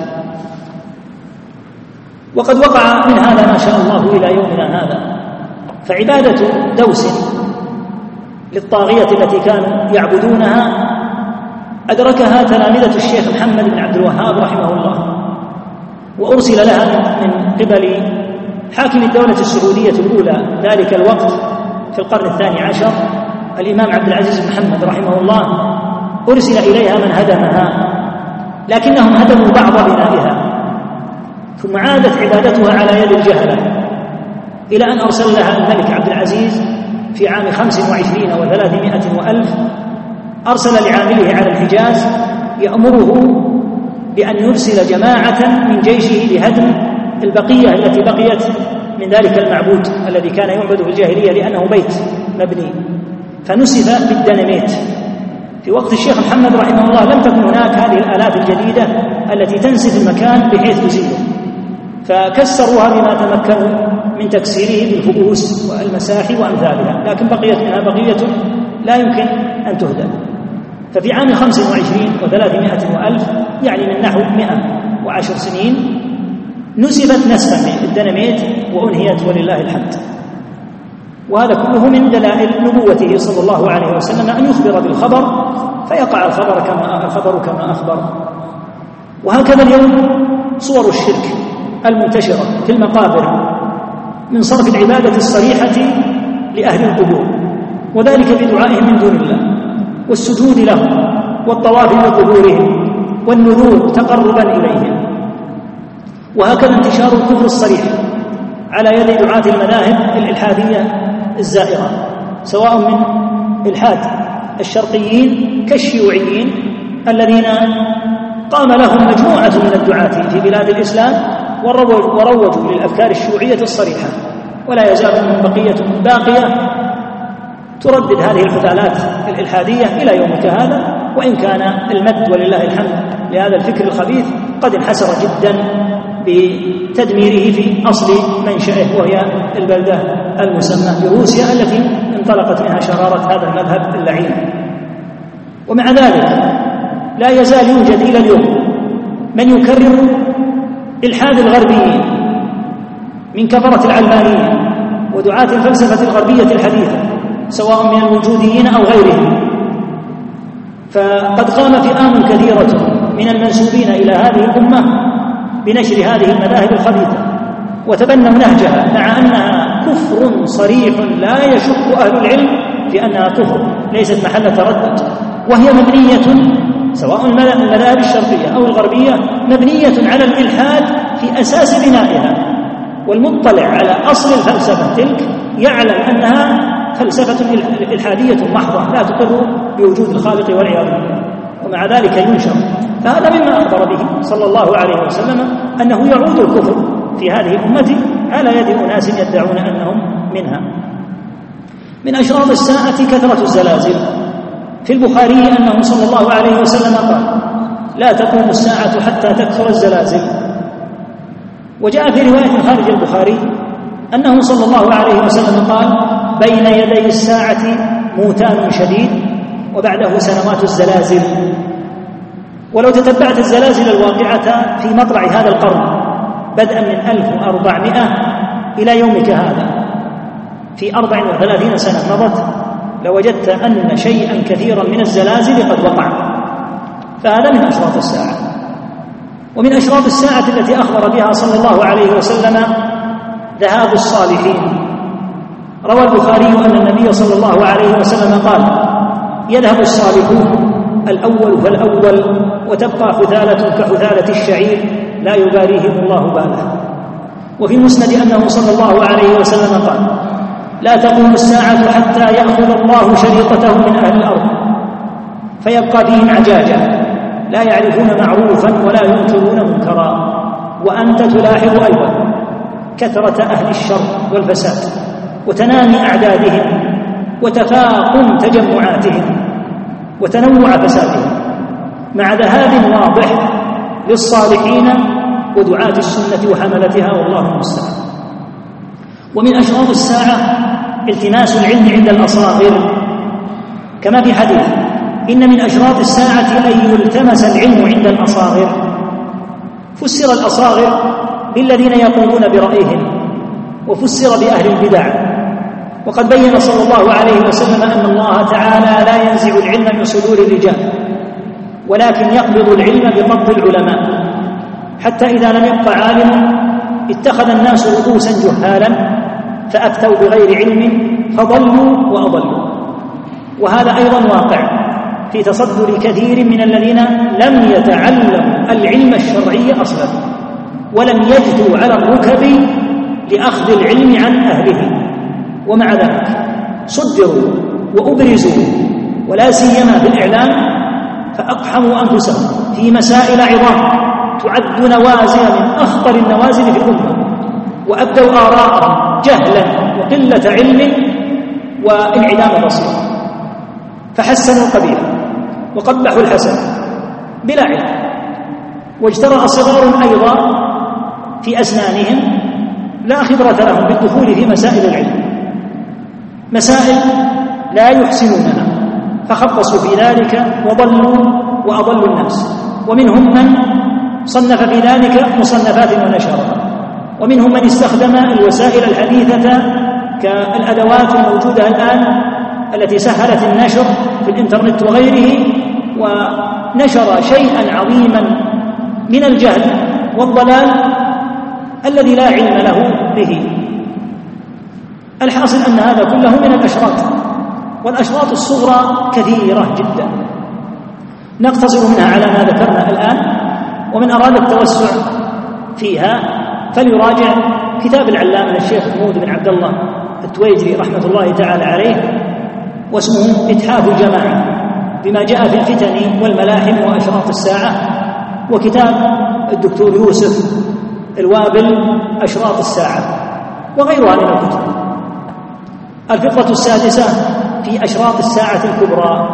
وقد وقع من هذا ما شاء الله إلى يومنا هذا، فعبادة دوس للطاغية التي كانوا يعبدونها أدركها تلامذة الشيخ محمد بن عبد الوهاب رحمه الله، وأرسل لها من قبل حاكم الدولة السعودية الأولى ذلك الوقت في القرن الثاني عشر الإمام عبد العزيز بن محمد رحمه الله. أرسل إليها من هدمها، لكنهم هدموا بعض بنائها، ثم عادت عبادتها على يد الجهلة، إلى أن أرسل لها الملك عبد العزيز في عام خمس وعشرين وثلاثمائة وألف، أرسل لعامله على الحجاز يأمره بأن يرسل جماعة من جيشه لهدم البقية التي بقيت من ذلك المعبود الذي كان يعبد في الجاهلية، لأنه بيت مبني فنسب بالديناميت. في وقت الشيخ محمد رحمه الله لم تكن هناك هذه الآلات الجديدة التي تنسف المكان بحيث تزيله، فكسروها بما تمكنوا من تكسيره بالفؤوس والمساحي وأمثالها، لكن بقيت منها بقية لا يمكن أن تهدم. ففي عام خمس وعشرين وثلاثمائة وألف، يعني من نحو مئة وعشر سنين، نسبت نسبا الدنميت وأنهيت ولله الحمد. وهذا كله من دلائل نبوته صلى الله عليه وسلم أن يخبر بالخبر فيقع الخبر كما الخبر كما أخبر. وهكذا اليوم صور الشرك المنتشرة في المقابر من صرف العبادة الصريحة لأهل القبور، وذلك بدعائهم من دون الله والسجود لهم والطواف بقبورهم والنذور تقربا إليهم. وهكذا انتشار الكفر الصريح على يد دعاة المذاهب الإلحادية الزائرة، سواء من إلحاد الشرقيين كالشيوعيين الذين قام لهم مجموعة من الدعاة في بلاد الإسلام وروجوا للأفكار الشيوعية الصريحة، ولا يزال من بقية باقية تردد هذه الحثالات الإلحادية إلى يومك هذا، وإن كان المد ولله الحمد لهذا الفكر الخبيث قد انحسر جدا بتدميره في أصل منشأه، وهي البلدة المسمى بروسيا التي انطلقت منها شرارة هذا المذهب اللعين. ومع ذلك لا يزال يوجد إلى اليوم من يكرر إلحاد الغربيين من كفرة العلمانيين ودعاة الفلسفة الغربية الحديثة، سواء من الوجوديين أو غيرهم. فقد قام فئام كثيرة من المنسوبين إلى هذه الأمة بنشر هذه المذاهب الخبيثة وتبنوا نهجها، مع أنها كفر صريح لا يشك أهل العلم في أنها كفر، ليست محل تردد، وهي مبنية سواء المذاهب الشرقية أو الغربية مبنية على الإلحاد في أساس بنائها. والمطلع على أصل الفلسفة تلك يعلم أنها فلسفة إلحادية محضة لا تقر بوجود الخالق والعياذ بالله، ومع ذلك ينشر. فهذا مما أخبر به صلى الله عليه وسلم أنه يعود الكفر في هذه الأمة على يد أناس يدعون أنهم منها. من أشراط الساعة كثرة الزلازل. في البخاري أنه صلى الله عليه وسلم قال: لا تقوم الساعة حتى تكثر الزلازل. وجاء في رواية خارج البخاري أنه صلى الله عليه وسلم قال: بين يدي الساعة موتان شديد وبعده سنوات الزلازل. ولو تتبعت الزلازل الواقعة في مطلع هذا القرن بدءا من ألف وأربعمائة إلى يومك هذا في أربع وثلاثين سنة مضت، لوجدت أن شيئا كثيرا من الزلازل قد وقع. فهذا من أشراط الساعة. ومن أشراط الساعة التي أخبر بها صلى الله عليه وسلم ذهاب الصالحين. روى البخاري أن النبي صلى الله عليه وسلم قال: يذهب الصالحون الأول فالأول وتبقى حثالة كحثالة الشعير لا يباريهم الله باله. وفي المسند أنه صلى الله عليه وسلم قال: لا تقوم الساعة حتى يأخذ الله شريطته من أهل الأرض فيبقى فيهم عجاجا لا يعرفون معروفا ولا ينكرون منكرا. وأنت تلاحظ أيضا كثرة أهل الشر والفساد وتنامي أعدادهم وتفاقم تجمعاتهم وتنوع فسادهم، مع ذهاب واضح للصالحين ودعاة السنة وحملتها، والله المستعان. ومن أشراط الساعة التماس العلم عند الأصاغر، كما في حديث: إن من أشراط الساعة أن يلتمس العلم عند الأصاغر. فسر الأصاغر بالذين يقولون برأيهم، وفسر بأهل البدع. وقد بين صلى الله عليه وسلم أن الله تعالى لا ينزع العلم من صدور الرجال، ولكن يقبض العلم بقبض العلماء، حتى إذا لم يبق عالم اتخذ الناس رؤوسا جهالا فأفتوا بغير علم فضلوا وأضلوا. وهذا أيضا واقع في تصدر كثير من الذين لم يتعلموا العلم الشرعي أصلا ولم يجدوا على الركب لأخذ العلم عن أهله، ومع ذلك صدروا وأبرزوا ولا سيما في الإعلام، فأقحموا أنفسهم في مسائل عظام تعد نوازل من أخطر النوازل في الأمة، وأبدوا آراءهم جهلا وقلة علم وانعدام بصيرة، فحسنوا القبيح وقبحوا الحسن بلا علم. واجترأ صغار أيضا في أسنانهم لا خبرة لهم بالدخول في مسائل العلم، مسائل لا يحسنونها فخبصوا في ذلك وضلوا وأضلوا الناس. ومنهم من صنف في ذلك مصنفات ونشرها، ومنهم من استخدم الوسائل الحديثة كالأدوات الموجودة الآن التي سهلت النشر في الإنترنت وغيره، ونشر شيئا عظيما من الجهل والضلال الذي لا علم له به. الحاصل أن هذا كله من الأشراط، والأشراط الصغرى كثيرة جدا نقتصر منها على ما ذكرنا الآن، ومن أراد التوسع فيها فليراجع كتاب العلامة الشيخ محمود بن عبد الله التويجري رحمة الله تعالى عليه، واسمه إتحاف الجماعة بما جاء في الفتن والملاحم وأشراط الساعة، وكتاب الدكتور يوسف الوابل أشراط الساعة، وغيرها من الكتب. الفقرة السادسة في أشراط الساعة الكبرى.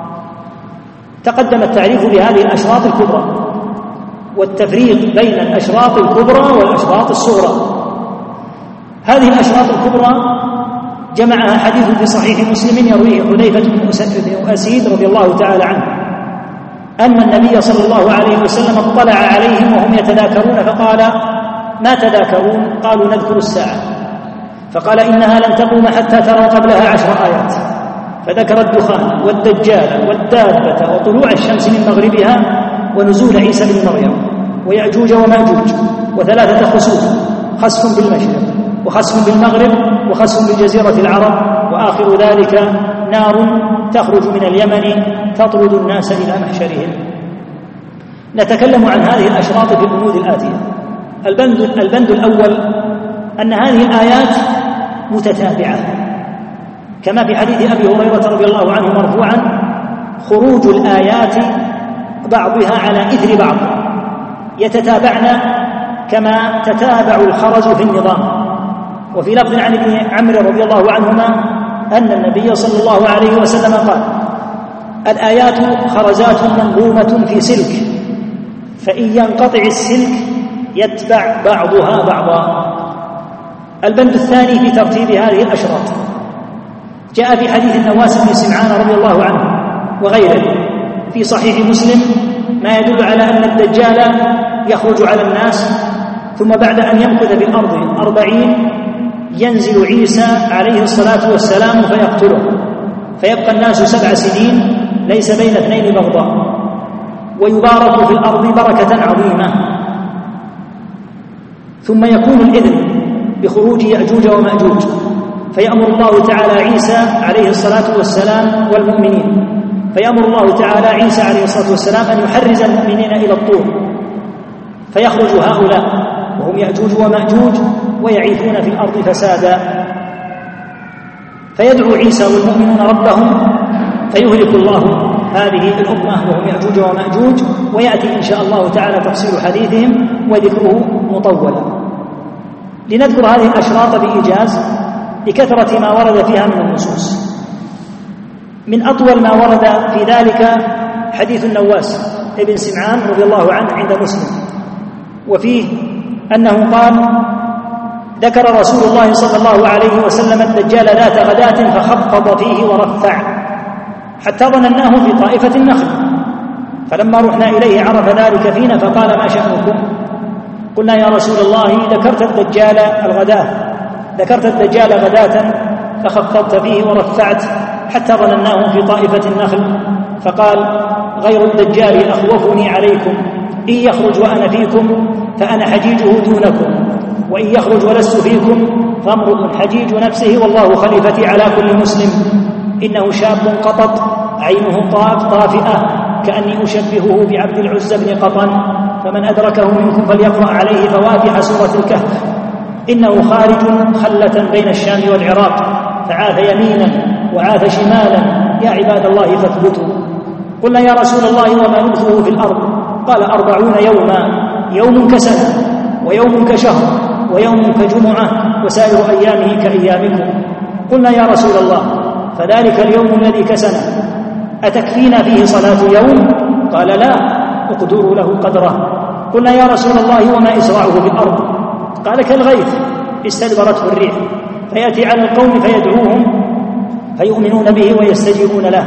تقدم التعريف بهذه الأشراط الكبرى والتفريق بين الأشراط الكبرى والأشراط الصغرى. هذه الأشراط الكبرى جمعها حديث في صحيح مسلم يرويه حذيفة بن أسيد رضي الله تعالى عنه أن النبي صلى الله عليه وسلم اطلع عليهم وهم يتذاكرون فقال: ما تذاكرون؟ قالوا: نذكر الساعة. فقال: إنها لن تقوم حتى تروا قبلها عشر آيات، فذكر الدخان والدجال والدابة وطلوع الشمس من مغربها ونزول عيسى بن مريم ويأجوج ومأجوج وثلاثة خسوف، خسف بالمشرق وخسف بالمغرب وخسف بالجزيرة العرب، وآخر ذلك نار تخرج من اليمن تطرد الناس إلى محشرهم. نتكلم عن هذه الأشراط في البنود الآتية. البند, البند الأول أن هذه الآيات متتابعة، كما في حديث أبي هريرة رضي الله عنه مرفوعا: خروج الآيات بعضها على إثر بعض يتتابعن كما تتابع الخرز في النظام. وفي لفظ عن ابن عمرو رضي الله عنهما أن النبي صلى الله عليه وسلم قال: الآيات خرزات منظومة في سلك، فإن ينقطع السلك يتبع بعضها بعضا. البند الثاني في ترتيب هذه الأشراط جاء في حديث النواس بن سمعان رضي الله عنه وغيره في صحيح مسلم ما يدل على أن الدجال يخرج على الناس، ثم بعد أن يمكث في الأرض أربعين ينزل عيسى عليه الصلاة والسلام فيقتله، فيبقى الناس سبع سنين ليس بين اثنين بغضاء، ويبارك في الأرض بركة عظيمة، ثم يكون الإذن بخروج يأجوج ومأجوج، فيأمر الله تعالى عيسى عليه الصلاة والسلام والمؤمنين فيأمر الله تعالى عيسى عليه الصلاة والسلام أن يحرز المؤمنين إلى الطور، فيخرج هؤلاء وهم يأجوج ومأجوج ويعيثون في الأرض فسادا، فيدعو عيسى والمؤمنون ربهم فيهلك الله هذه الأمة وهم يأجوج ومأجوج، ويأتي إن شاء الله تعالى تفصيل حديثهم وذكره مطولا. لنذكر هذه الأشراط بإيجاز لكثرة ما ورد فيها من النصوص. من أطول ما ورد في ذلك حديث النواس ابن سمعان رضي الله عنه عند مسلم، وفيه أنه قال: ذكر رسول الله صلى الله عليه وسلم الدجال ذات غداة فخفض فيه ورفع حتى ظنناه في طائفة النخل، فلما رحنا إليه عرف ذلك فينا فقال: ما شأنكم؟ قلنا: يا رسول الله ذكرت الدجال الغداة ذكرت الدجال غداة فخفضت فيه ورفعت حتى ظنناه في طائفة النخل، فقال: غير الدجال أخوفني عليكم، إن يخرج وأنا فيكم فأنا حجيجه دونكم، وإن يخرج ولست فيكم فامرؤ حجيج نفسه والله خليفتي على كل مسلم، إنه شاب قطط عينه طاف طافئة كأني أشبهه بعبد العزى بن قطن، فمن أدركه منكم فليقرأ عليه فواتح سورة الكهف، إنه خارج خلة بين الشام والعراق، فعاث يمينا وعاث شمالا، يا عباد الله فاثبتوا. قلنا: يا رسول الله وما نبثه في الأرض؟ قال: أربعون يوما، يوم كسنة ويوم كشهر ويوم كجمعة وسائر أيامه كأيامكم. قلنا: يا رسول الله فذلك اليوم الذي كسنه أتكفينا فيه صلاة يوم؟ قال: لا، اقدروا له قدره. قلنا: يا رسول الله وما إسراعه في الأرض؟ قال: كالغيث استدبرته الريح، فيأتي على القوم فيدعوهم فيؤمنون به ويستجيبون له،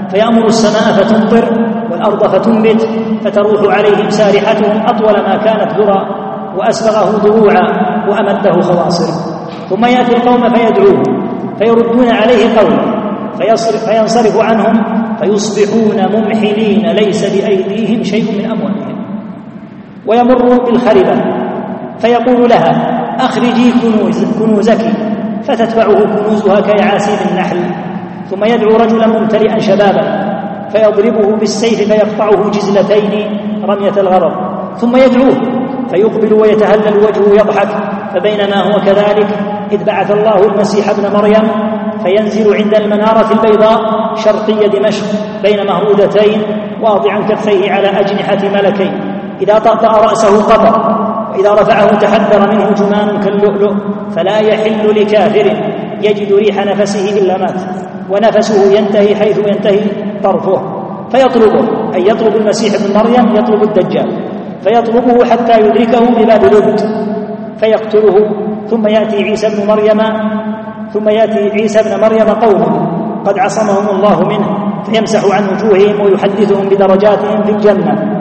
فيأمر السماء فتمطر والأرض فتنبت فتروح عليهم سارحتهم أطول ما كانت ذرى وأسبغه ضروعا وأمده خواصر. ثم يأتي القوم فيدعوهم فيردون عليه قولا فينصرف عنهم فيصبحون ممحلين ليس بأيديهم شيء من أموالهم. ويمر بالخربة فيقول لها أخرجي كنوز كنوزك فتتبعه كنوزها كيعاسيب النحل. ثم يدعو رجلا ممتلئا شبابا فيضربه بالسيف فيقطعه جزلتين رمية الغرض. ثم يدعوه فيقبل ويتهلل وجهه يضحك. فبينما هو كذلك إذ بعث الله المسيح ابن مريم فينزل عند المنارة البيضاء شرقي دمشق بين مهرودتين واضعا كفيه على أجنحة ملكين، إذا طأطأ رأسه قطر وإذا رفعه تحدر منه جمان كاللؤلؤ، فلا يحل لكافر يجد ريح نفسه إلا مات، ونفسه ينتهي حيث ينتهي طرفه فيطلبه، أي يطلب المسيح ابن مريم يطلب الدجال فيطلبه حتى يدركه بباب لد فيقتله. ثم يأتي عيسى ابن مريم ثم يأتي عيسى ابن مريم قوم قد عصمهم الله منه فيمسح عن وجوههم ويحدثهم بدرجاتهم في الجنة.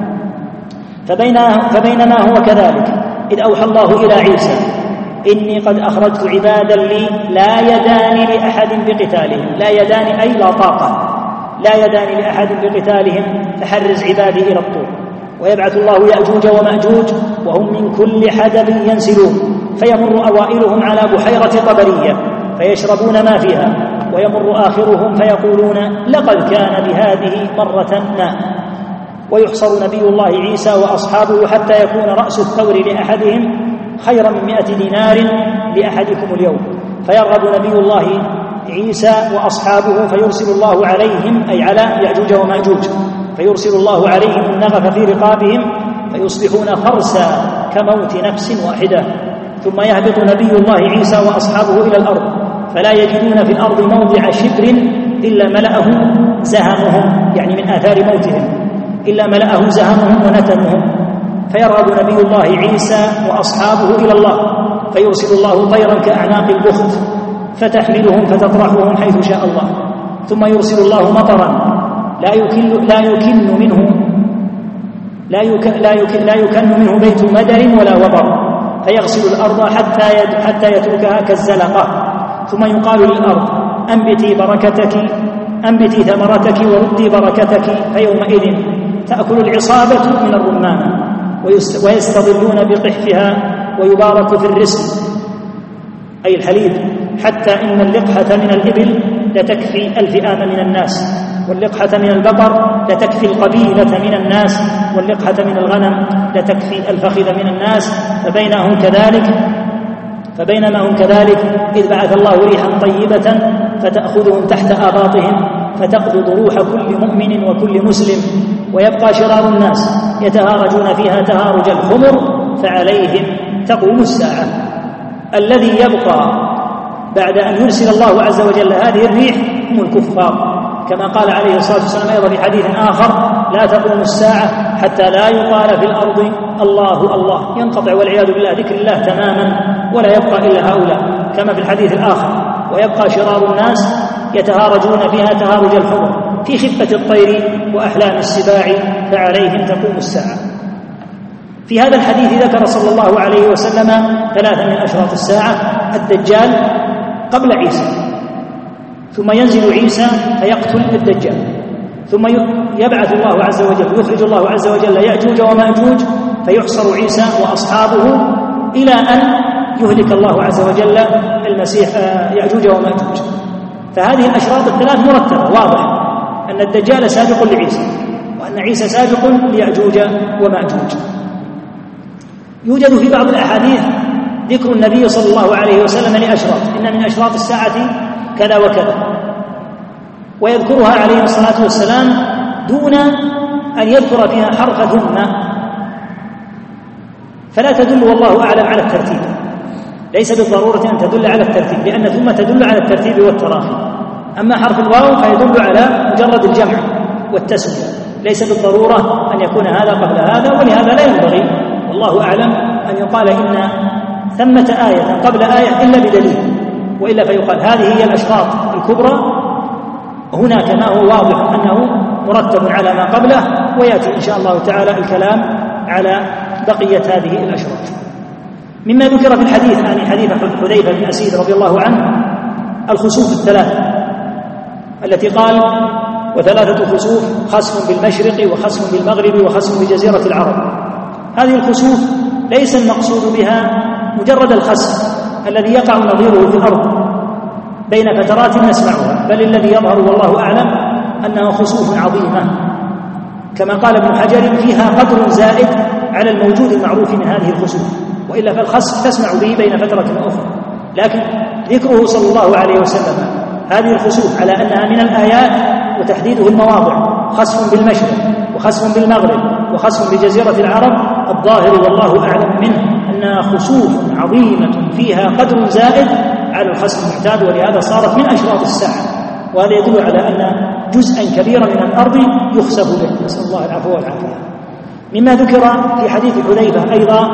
فبينما هو كذلك إذ أوحى الله إلى عيسى إني قد أخرجت عبادا لي لا يدان لأحد بقتالهم، لا يدان أي لا طاقة، لا يدان لأحد بقتالهم فحرز عبادي إلى الطور. ويبعث الله يأجوج ومأجوج وهم من كل حدب ينسلون فيمر أوائلهم على بحيرة طبرية فيشربون ما فيها، ويمر آخرهم فيقولون لقد كان بهذه مرة ماء. ويحصر نبي الله عيسى وأصحابه حتى يكون رأس الثور لأحدهم خيرا من مئة دينار لأحدكم اليوم، فيرغب نبي الله عيسى وأصحابه فيرسل الله عليهم أي على يأجوج ومأجوج فيرسل الله عليهم النغف في رقابهم فيصبحون فرسا كموت نفس واحدة. ثم يهبط نبي الله عيسى وأصحابه إلى الأرض فلا يجدون في الأرض موضع شبر إلا ملأه زهمهم، يعني من آثار موتهم، إلا ملأه زهمهم ونتنهم. فيرغب نبي الله عيسى وأصحابه إلى الله فيرسل الله طيرا كأعناق البخت فتحملهم فتطرحهم حيث شاء الله. ثم يرسل الله مطرا لا يكن لا يكن منه لا يكن لا يكن, لا يكن منه بيت مدر ولا وبر فيغسل الأرض حتى حتى يتركها كالزلقة. ثم يقال للأرض أنبتي بركتك أنبتي ثمرتك وردي بركتك، فيومئذ تأكل العصابة من الرمانة ويستظلون بقحفها ويبارك في الرزق أي الحليب، حتى إن اللقحة من الإبل لتكفي ألف آم من الناس، واللقحة من البقر لتكفي القبيلة من الناس، واللقحة من الغنم لتكفي الفخذ من الناس. فبينهم كذلك فبينما هم كذلك إذ بعث الله ريحا طيبة فتأخذهم تحت آباطهم فتقبض روح كل مؤمن وكل مسلم، ويبقى شرار الناس يتهارجون فيها تهارج الحمر فعليهم تقوم الساعة. الذي يبقى بعد أن يرسل الله عز وجل هذه الريح هم الكفار، كما قال عليه الصلاة والسلام أيضا في حديث آخر لا تقوم الساعة حتى لا يقال في الأرض الله الله، ينقطع والعياذ بالله ذكر الله تماما ولا يبقى إلا هؤلاء، كما في الحديث الآخر ويبقى شرار الناس يتهارجون فيها تهارج الحمر في خفة الطير وأحلام السباع فعليهم تقوم الساعة. في هذا الحديث ذكر صلى الله عليه وسلم ثلاثة من أشراط الساعة: الدجال قبل عيسى، ثم ينزل عيسى فيقتل الدجال، ثم يبعث الله عز وجل يخرج الله عز وجل يأجوج ومأجوج فيحصر عيسى وأصحابه إلى أن يهلك الله عز وجل المسيح يأجوج ومأجوج. فهذه الأشراط الثلاث مرتبة، واضح أن الدجال سابق لعيسى وأن عيسى سابق ليأجوج ومأجوج. يوجد في بعض الأحاديث ذكر النبي صلى الله عليه وسلم لأشراط، إن من أشراط الساعة كذا وكذا، ويذكرها عليه الصلاة والسلام دون أن يذكر فيها حرف ثم، فلا تدل والله أعلم على الترتيب، ليس بالضرورة أن تدل على الترتيب، لأن ثم تدل على الترتيب والتراخي. أما حرف الواو فيدل على مجرد الجمع والتسوية، ليس بالضرورة أن يكون هذا قبل هذا، ولهذا لا ينبغي والله أعلم أن يقال إن ثمة آية قبل آية إلا بدليل، وإلا فيقال هذه هي الأشراط الكبرى هنا كما هو واضح أنه مرتب على ما قبله، ويأتي إن شاء الله تعالى الكلام على بقية هذه الأشراط. مما ذكر في الحديث عن حديث حذيفة بن أسيد رضي الله عنه الخسوف الثلاث التي قال: وثلاثة خسوف، خسف بالمشرق وخسف بالمغرب وخسف بجزيرة العرب. هذه الخسوف ليس المقصود بها مجرد الخسف الذي يقع نظيره في الأرض بين فترات نسمعها، بل الذي يظهر والله أعلم أنها خسوف عظيمة، كما قال ابن حجر: فيها قدر زائد على الموجود المعروف من هذه الخسوف، وإلا فالخسف تسمع به بين فترة وأخرى، لكن ذكره صلى الله عليه وسلم هذه الخسوف على أنها من الآيات وتحديده المواضع: خسف بالمشرق وخسف بالمغرب وخسف بجزيرة العرب، الظاهر والله أعلم منه أنها خسوف عظيمة فيها قدر زائد على الخسف المعتاد، ولهذا صارت من أشراط الساعة. وهذا يدل على أن جزءا كبيرا من الأرض يخسف به، نسأل الله العفو والعافية. مما ذكر في حديث حذيفة أيضا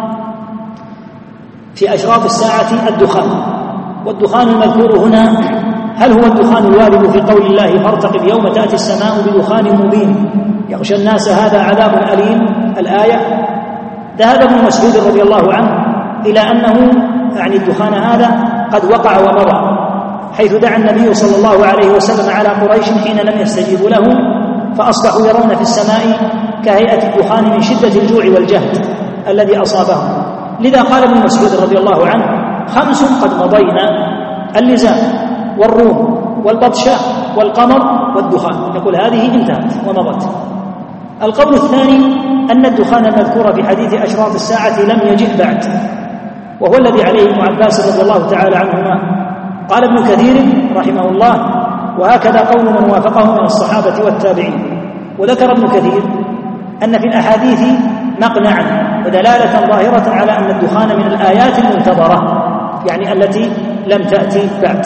في أشراط الساعة الدخان، والدخان المذكور هنا هل هو الدخان الوارد في قول الله: فارتقب يوم تأتي السماء بدخان مبين يغشى الناس هذا عذاب أليم، الآية؟ ذهب ابن مسعود رضي الله عنه إلى أنه يعني الدخان هذا قد وقع ومضى، حيث دعا النبي صلى الله عليه وسلم على قريش حين لم يستجيبوا له، فأصبحوا يرون في السماء كهيئة الدخان من شدة الجوع والجهد الذي أصابهم. لذا قال ابن مسعود رضي الله عنه: خمس قد مضينا: اللزام والروم والبطشة والقمر والدخان. يقول هذه انتهت ومضت. القول الثاني أن الدخان المذكور في حديث أشراط الساعة لم يجئ بعد، وهو الذي عليه ابن عباس رضي الله تعالى عنهما. قال ابن كثير رحمه الله: وهكذا قول من وافقه من الصحابة والتابعين. وذكر ابن كثير أن في الأحاديث مقنعا ودلالة ظاهرة على أن الدخان من الآيات المنتظرة، يعني التي لم تأتي بعد.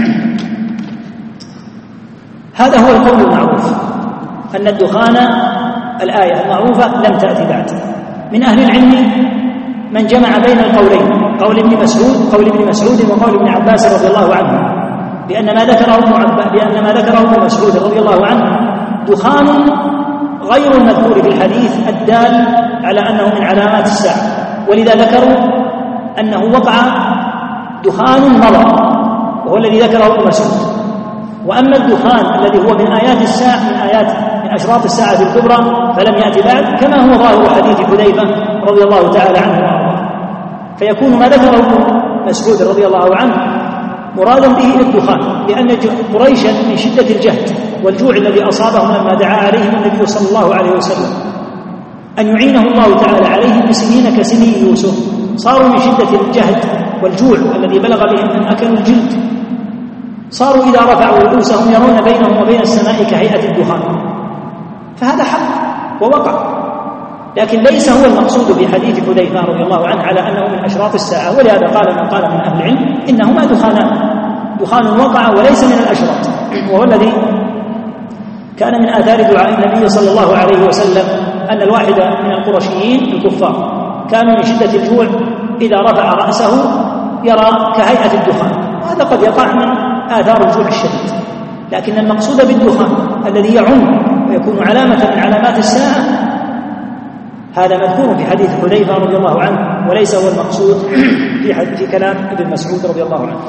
هذا هو القول المعروف، أن الدخان الآية المعروفة لم تأتي بعد. من أهل العلم من جمع بين القولين، قول ابن مسعود قول ابن مسعود وقول ابن عباس رضي الله عنه، بأن ما ذكره ابن عباس بأن ما ذكره ابن مسعود رضي الله عنه دخان غير المذكور في الحديث الدال على أنه من علامات الساعة، ولذا ذكروا أنه وقع دخان مضى وهو الذي ذكره ابن مسعود. وأما الدخان الذي هو من آيات الساعة من آيات من أشراط الساعة الكبرى فلم يأتي بعد، كما هو ظاهر حديث حذيفة رضي الله تعالى عنه وأرضاه. فيكون ما ذكره ابن مسعود رضي الله عنه مرادا به الدخان، لأن قريشا من شدة الجهد والجوع الذي أصابهم لما دعا عليهم النبي صلى الله عليه وسلم أن يعينه الله تعالى عليهم بسنين كسني يوسف، صاروا من شدة الجهد والجوع الذي بلغ بهم أن أكلوا الجلد، صاروا إذا رفعوا رؤوسهم يرون بينهم وبين السماء كهيئة الدخان. فهذا حق ووقع، لكن ليس هو المقصود في حديث حذيفة رضي الله عنه على أنه من أشراط الساعة. ولهذا قال من قال من أهل العلم إنهما دخانان، دخان وقع وليس من الأشراط، وهو الذي كان من آثار دعاء النبي صلى الله عليه وسلم أن الواحد من القرشيين الكفار كانوا من شدة الجوع إذا رفع رأسه يرى كهيئة الدخان، وهذا قد يقع من آثار الجوع الشديد. لكن المقصود بالدخان الذي يعم ويكون علامة من علامات الساعة هذا مذكور في حديث حذيفة رضي الله عنه، وليس هو المقصود في في كلام ابن مسعود رضي الله عنه.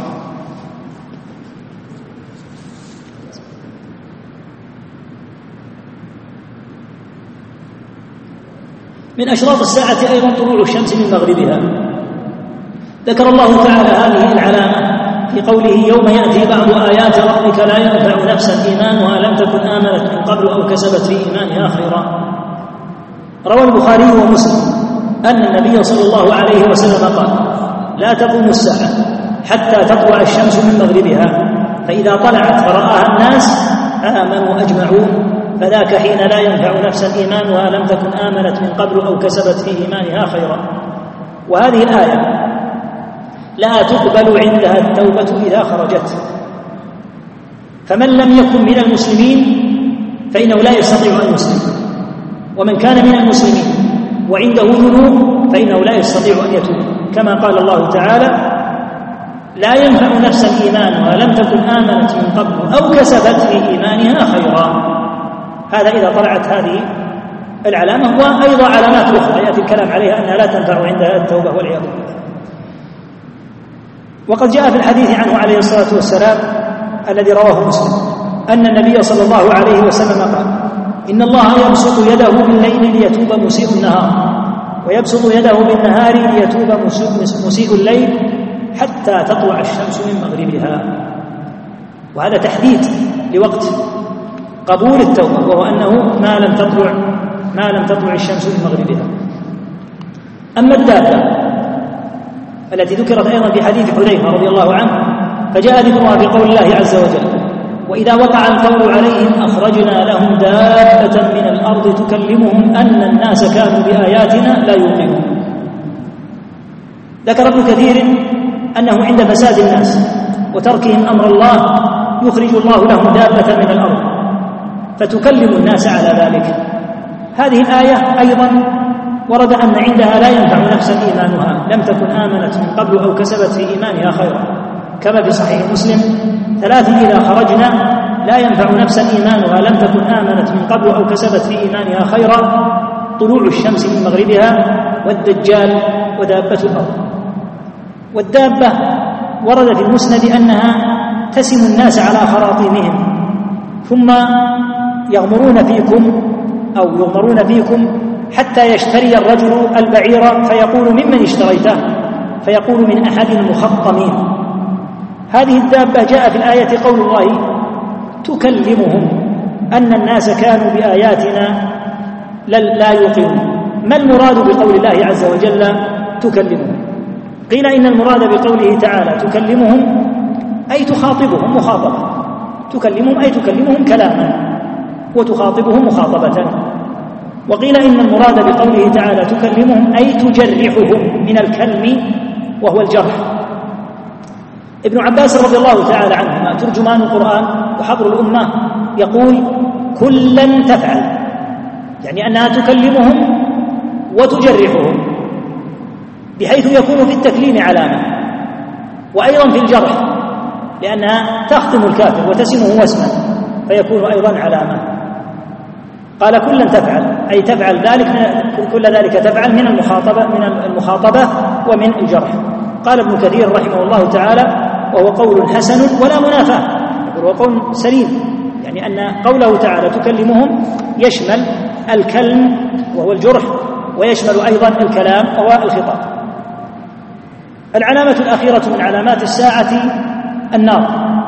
من أشراط الساعة أيضا طلوع الشمس من مغربها. ذكر الله تعالى هذه العلامة في قوله: يوم يأتي بعض آيات ربك لا ينفع نفسا إيمانها لم تكن آمنت من قبل أو كسبت في إيمانها خيرا. روى البخاري ومسلم أن النبي صلى الله عليه وسلم قال: لا تقوم الساعة حتى تطلع الشمس من مغربها، فإذا طلعت فرآها الناس آمنوا أجمعون، فذاك حين لا ينفع نفسا إيمانها لم تكن آمنت من قبل أو كسبت في إيمانها خيرا. وهذه الآية لا تقبل عندها التوبة إذا خرجت، فمن لم يكن من المسلمين فإنه لا يستطيع أن يسلم، ومن كان من المسلمين وعنده ذنوب فإنه لا يستطيع أن يتوب، كما قال الله تعالى: لا ينفع نفسا إيمانها لم تكن آمنت من قبل أو كسبت في إيمانها خيرا. هذا إذا طلعت هذه العلامة، وأيضا علامات أخرى يأتي الكلام عليها أنها لا تنفع عندها التوبة والعياذ بالله. وقد جاء في الحديث عنه عليه الصلاة والسلام الذي رواه مسلم أن النبي صلى الله عليه وسلم قال: إن الله يبسط يده بالليل ليتوب مسيء النهار، ويبسط يده بالنهار ليتوب مسيء الليل حتى تطلع الشمس من مغربها. وهذا تحديد لوقت قبول التوبة، وهو أنه ما لم تطلع ما لم تطلع الشمس من مغربها. أما الدابة التي ذكرت أيضا في حديث حذيفة رضي الله عنه فجاء ذكرها في قول الله عز وجل: وإذا وقع القول عليهم أخرجنا لهم دابة من الأرض تكلمهم أن الناس كانوا بآياتنا لا يوقنون. ذكر ابن كثير أنه عند فساد الناس وتركهم أمر الله يخرج الله لهم دابة من الأرض فتكلم الناس على ذلك. هذه الآية أيضا ورد أن عندها لا ينفع نفسا إيمانها لم تكن آمنت من قبل أو كسبت في إيمانها خيرا، كما في صحيح مسلم: ثلاث إذا خرجنا لا ينفع نفسا إيمانها لم تكن آمنت من قبل أو كسبت في إيمانها خيرا: طلوع الشمس من مغربها، والدجال، ودابة الأرض. والدابة ورد في المسند أنها تسم الناس على خراطيمهم ثم يغمرون فيكم أو يغمرون فيكم حتى يشتري الرجل البعير فيقول: ممن اشتريته؟ فيقول: من أحد المخطمين. هذه الدابة جاء في الآية قول الله: تكلمهم أن الناس كانوا بآياتنا لا يوقنون. ما المراد بقول الله عز وجل تكلمهم؟ قيل إن المراد بقوله تعالى تكلمهم أي تخاطبهم مخاطبة، تكلمهم أي تكلمهم كلاما وتخاطبهم مخاطبة. وقيل إن المراد بقوله تعالى تكلمهم أي تجرحهم من الكلم وهو الجرح. ابن عباس رضي الله تعالى عنهما ترجمان القرآن وحبر الأمة يقول: كلا تفعل، يعني أنها تكلمهم وتجرحهم، بحيث يكون في التكليم علامة، وأيضا في الجرح لأنها تختم الكافر وتسمه وسما فيكون أيضا علامة. قال: كلا تفعل أي تفعل ذلك من كل ذلك تفعل من المخاطبة من المخاطبة ومن الجرح. قال ابن كثير رحمه الله تعالى: وهو قول حسن ولا منافاة، وهو قول سليم، يعني أن قوله تعالى تكلمهم يشمل الكلم وهو الجرح، ويشمل أيضا الكلام وهو الخطاب. العلامة الأخيرة من علامات الساعة النار.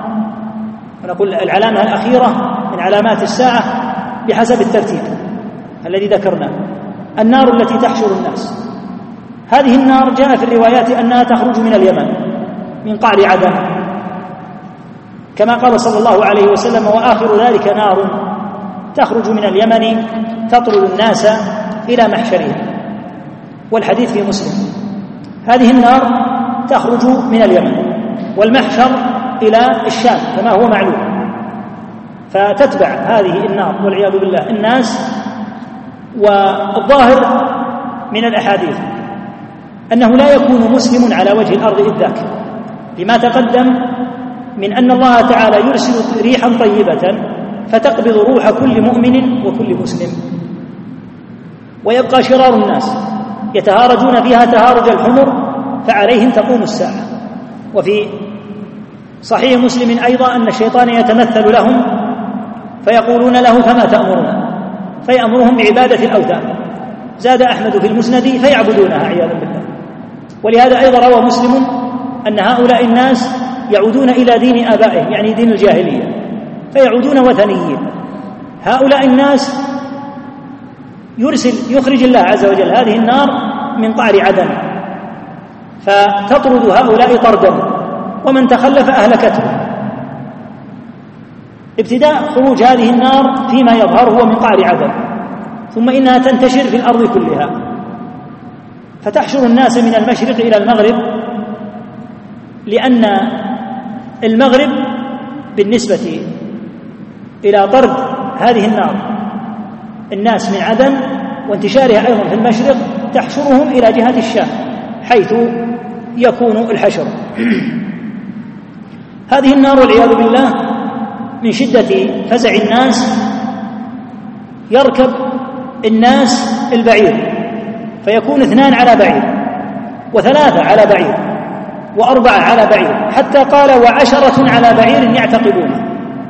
ونقول العلامة الأخيرة من علامات الساعة بحسب الترتيب الذي ذكرناه: النار التي تحشر الناس. هذه النار جاء في الروايات أنها تخرج من اليمن من قعر عدن، كما قال صلى الله عليه وسلم: وآخر ذلك نار تخرج من اليمن تطرد الناس إلى محشرهم. والحديث في مسلم. هذه النار تخرج من اليمن والمحشر إلى الشام كما هو معلوم، فتتبع هذه النار والعياذ بالله الناس. والظاهر من الأحاديث أنه لا يكون مسلم على وجه الأرض إذ ذاك، لما تقدم من أن الله تعالى يرسل ريحا طيبة فتقبض روح كل مؤمن وكل مسلم، ويبقى شرار الناس يتهارجون فيها تهارج الحمر فعليهم تقوم الساعة. وفي صحيح مسلم أيضا أن الشيطان يتمثل لهم فيقولون له: فما تأمرنا؟ فيأمرهم بعبادة الأوثان. زاد أحمد في المسند: فيعبدونها عياذا بالله. ولهذا أيضا روى مسلم أن هؤلاء الناس يعودون إلى دين آبائهم، يعني دين الجاهلية، فيعودون وثنيين. هؤلاء الناس يرسل يخرج الله عز وجل هذه النار من قعر عدن فتطرد هؤلاء طردا، ومن تخلف أهلكته. ابتداء خروج هذه النار فيما يظهر هو من قعر عدن، ثم إنها تنتشر في الأرض كلها فتحشر الناس من المشرق إلى المغرب، لأن المغرب بالنسبة إلى طرد هذه النار الناس من عدن وانتشارها أيضا في المشرق تحشرهم إلى جهة الشام حيث يكون الحشر. هذه النار والعياذ بالله من شدة فزع الناس يركب الناس البعير، فيكون اثنان على بعير وثلاثة على بعير وأربعة على بعير، حتى قال وعشرة على بعير يعتقبونه،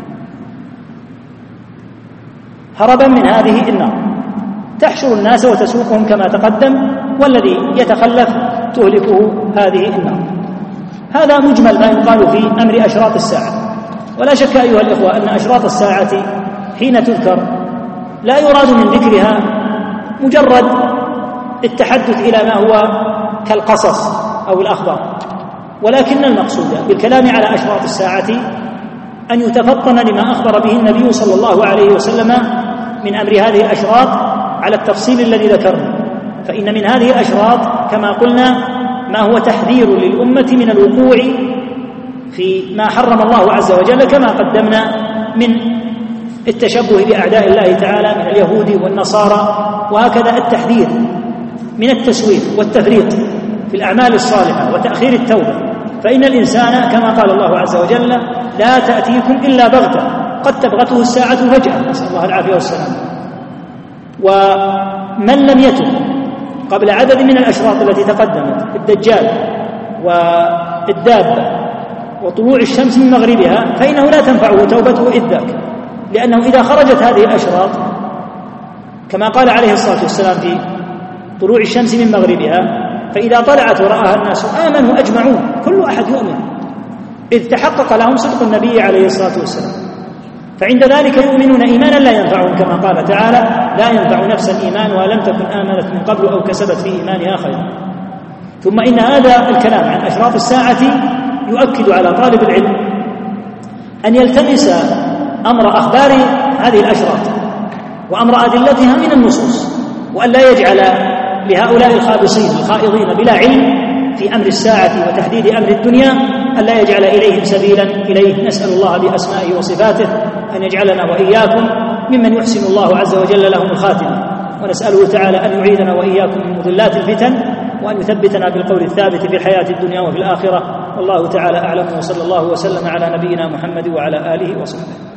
هربا من هذه النار تحشر الناس وتسوقهم كما تقدم، والذي يتخلف تهلكه هذه النار. هذا مجمل ما يقال في أمر أشراط الساعة. ولا شك أيها الإخوة أن أشراط الساعة حين تذكر لا يراد من ذكرها مجرد التحدث إلى ما هو كالقصص أو الأخبار، ولكن المقصود بالكلام على أشراط الساعة أن يتفطن لما أخبر به النبي صلى الله عليه وسلم من أمر هذه الأشراط على التفصيل الذي ذكرنا. فإن من هذه الأشراط كما قلنا ما هو تحذير للأمة من الوقوع في ما حرم الله عز وجل، كما قدمنا من التشبه بأعداء الله تعالى من اليهود والنصارى، وهكذا التحذير من التسويف والتفريط في الأعمال الصالحة وتأخير التوبة. فإن الإنسان كما قال الله عز وجل لا تأتيكم إلا بغتة، قد تبغته الساعة فجأة، نسأل الله العافية والسلام. ومن لم يتب قبل عدد من الأشراط التي تقدمت، الدجال والدابة وطلوع الشمس من مغربها، فإنه لا تنفعه توبته إذ ذاك، لأنه إذا خرجت هذه الأشراط كما قال عليه الصلاة والسلام في طلوع الشمس من مغربها، فإذا طلعت ورآها الناس آمنوا أجمعون، كل أحد يؤمن، إذ تحقق لهم صدق النبي عليه الصلاة والسلام. فعند ذلك يؤمنون إيمانا لا ينفعهم، كما قال تعالى لا ينفع نفسا إيمانها لم تكن آمنت من قبل أو كسبت في إيمانها خيرا. ثم إن هذا الكلام عن أشراط الساعة يؤكد على طالب العلم أن يلتمس أمر أخبار هذه الأشراط وأمر أدلتها من النصوص، وأن لا يجعل لهؤلاء الخابصين الخائضين بلا علم في أمر الساعة وتحديد أمر الدنيا أن لا يجعل إليهم سبيلا إليه. نسأل الله بأسمائه وصفاته أن يجعلنا وإياكم ممن يحسن الله عز وجل لهم الخاتمة، ونسأله تعالى أن يعيذنا وإياكم من مضلات الفتن، وأن يثبتنا بالقول الثابت في الحياة الدنيا وفي الآخرة. والله تعالى أعلم، وصلى الله وسلم على نبينا محمد وعلى آله وصحبه.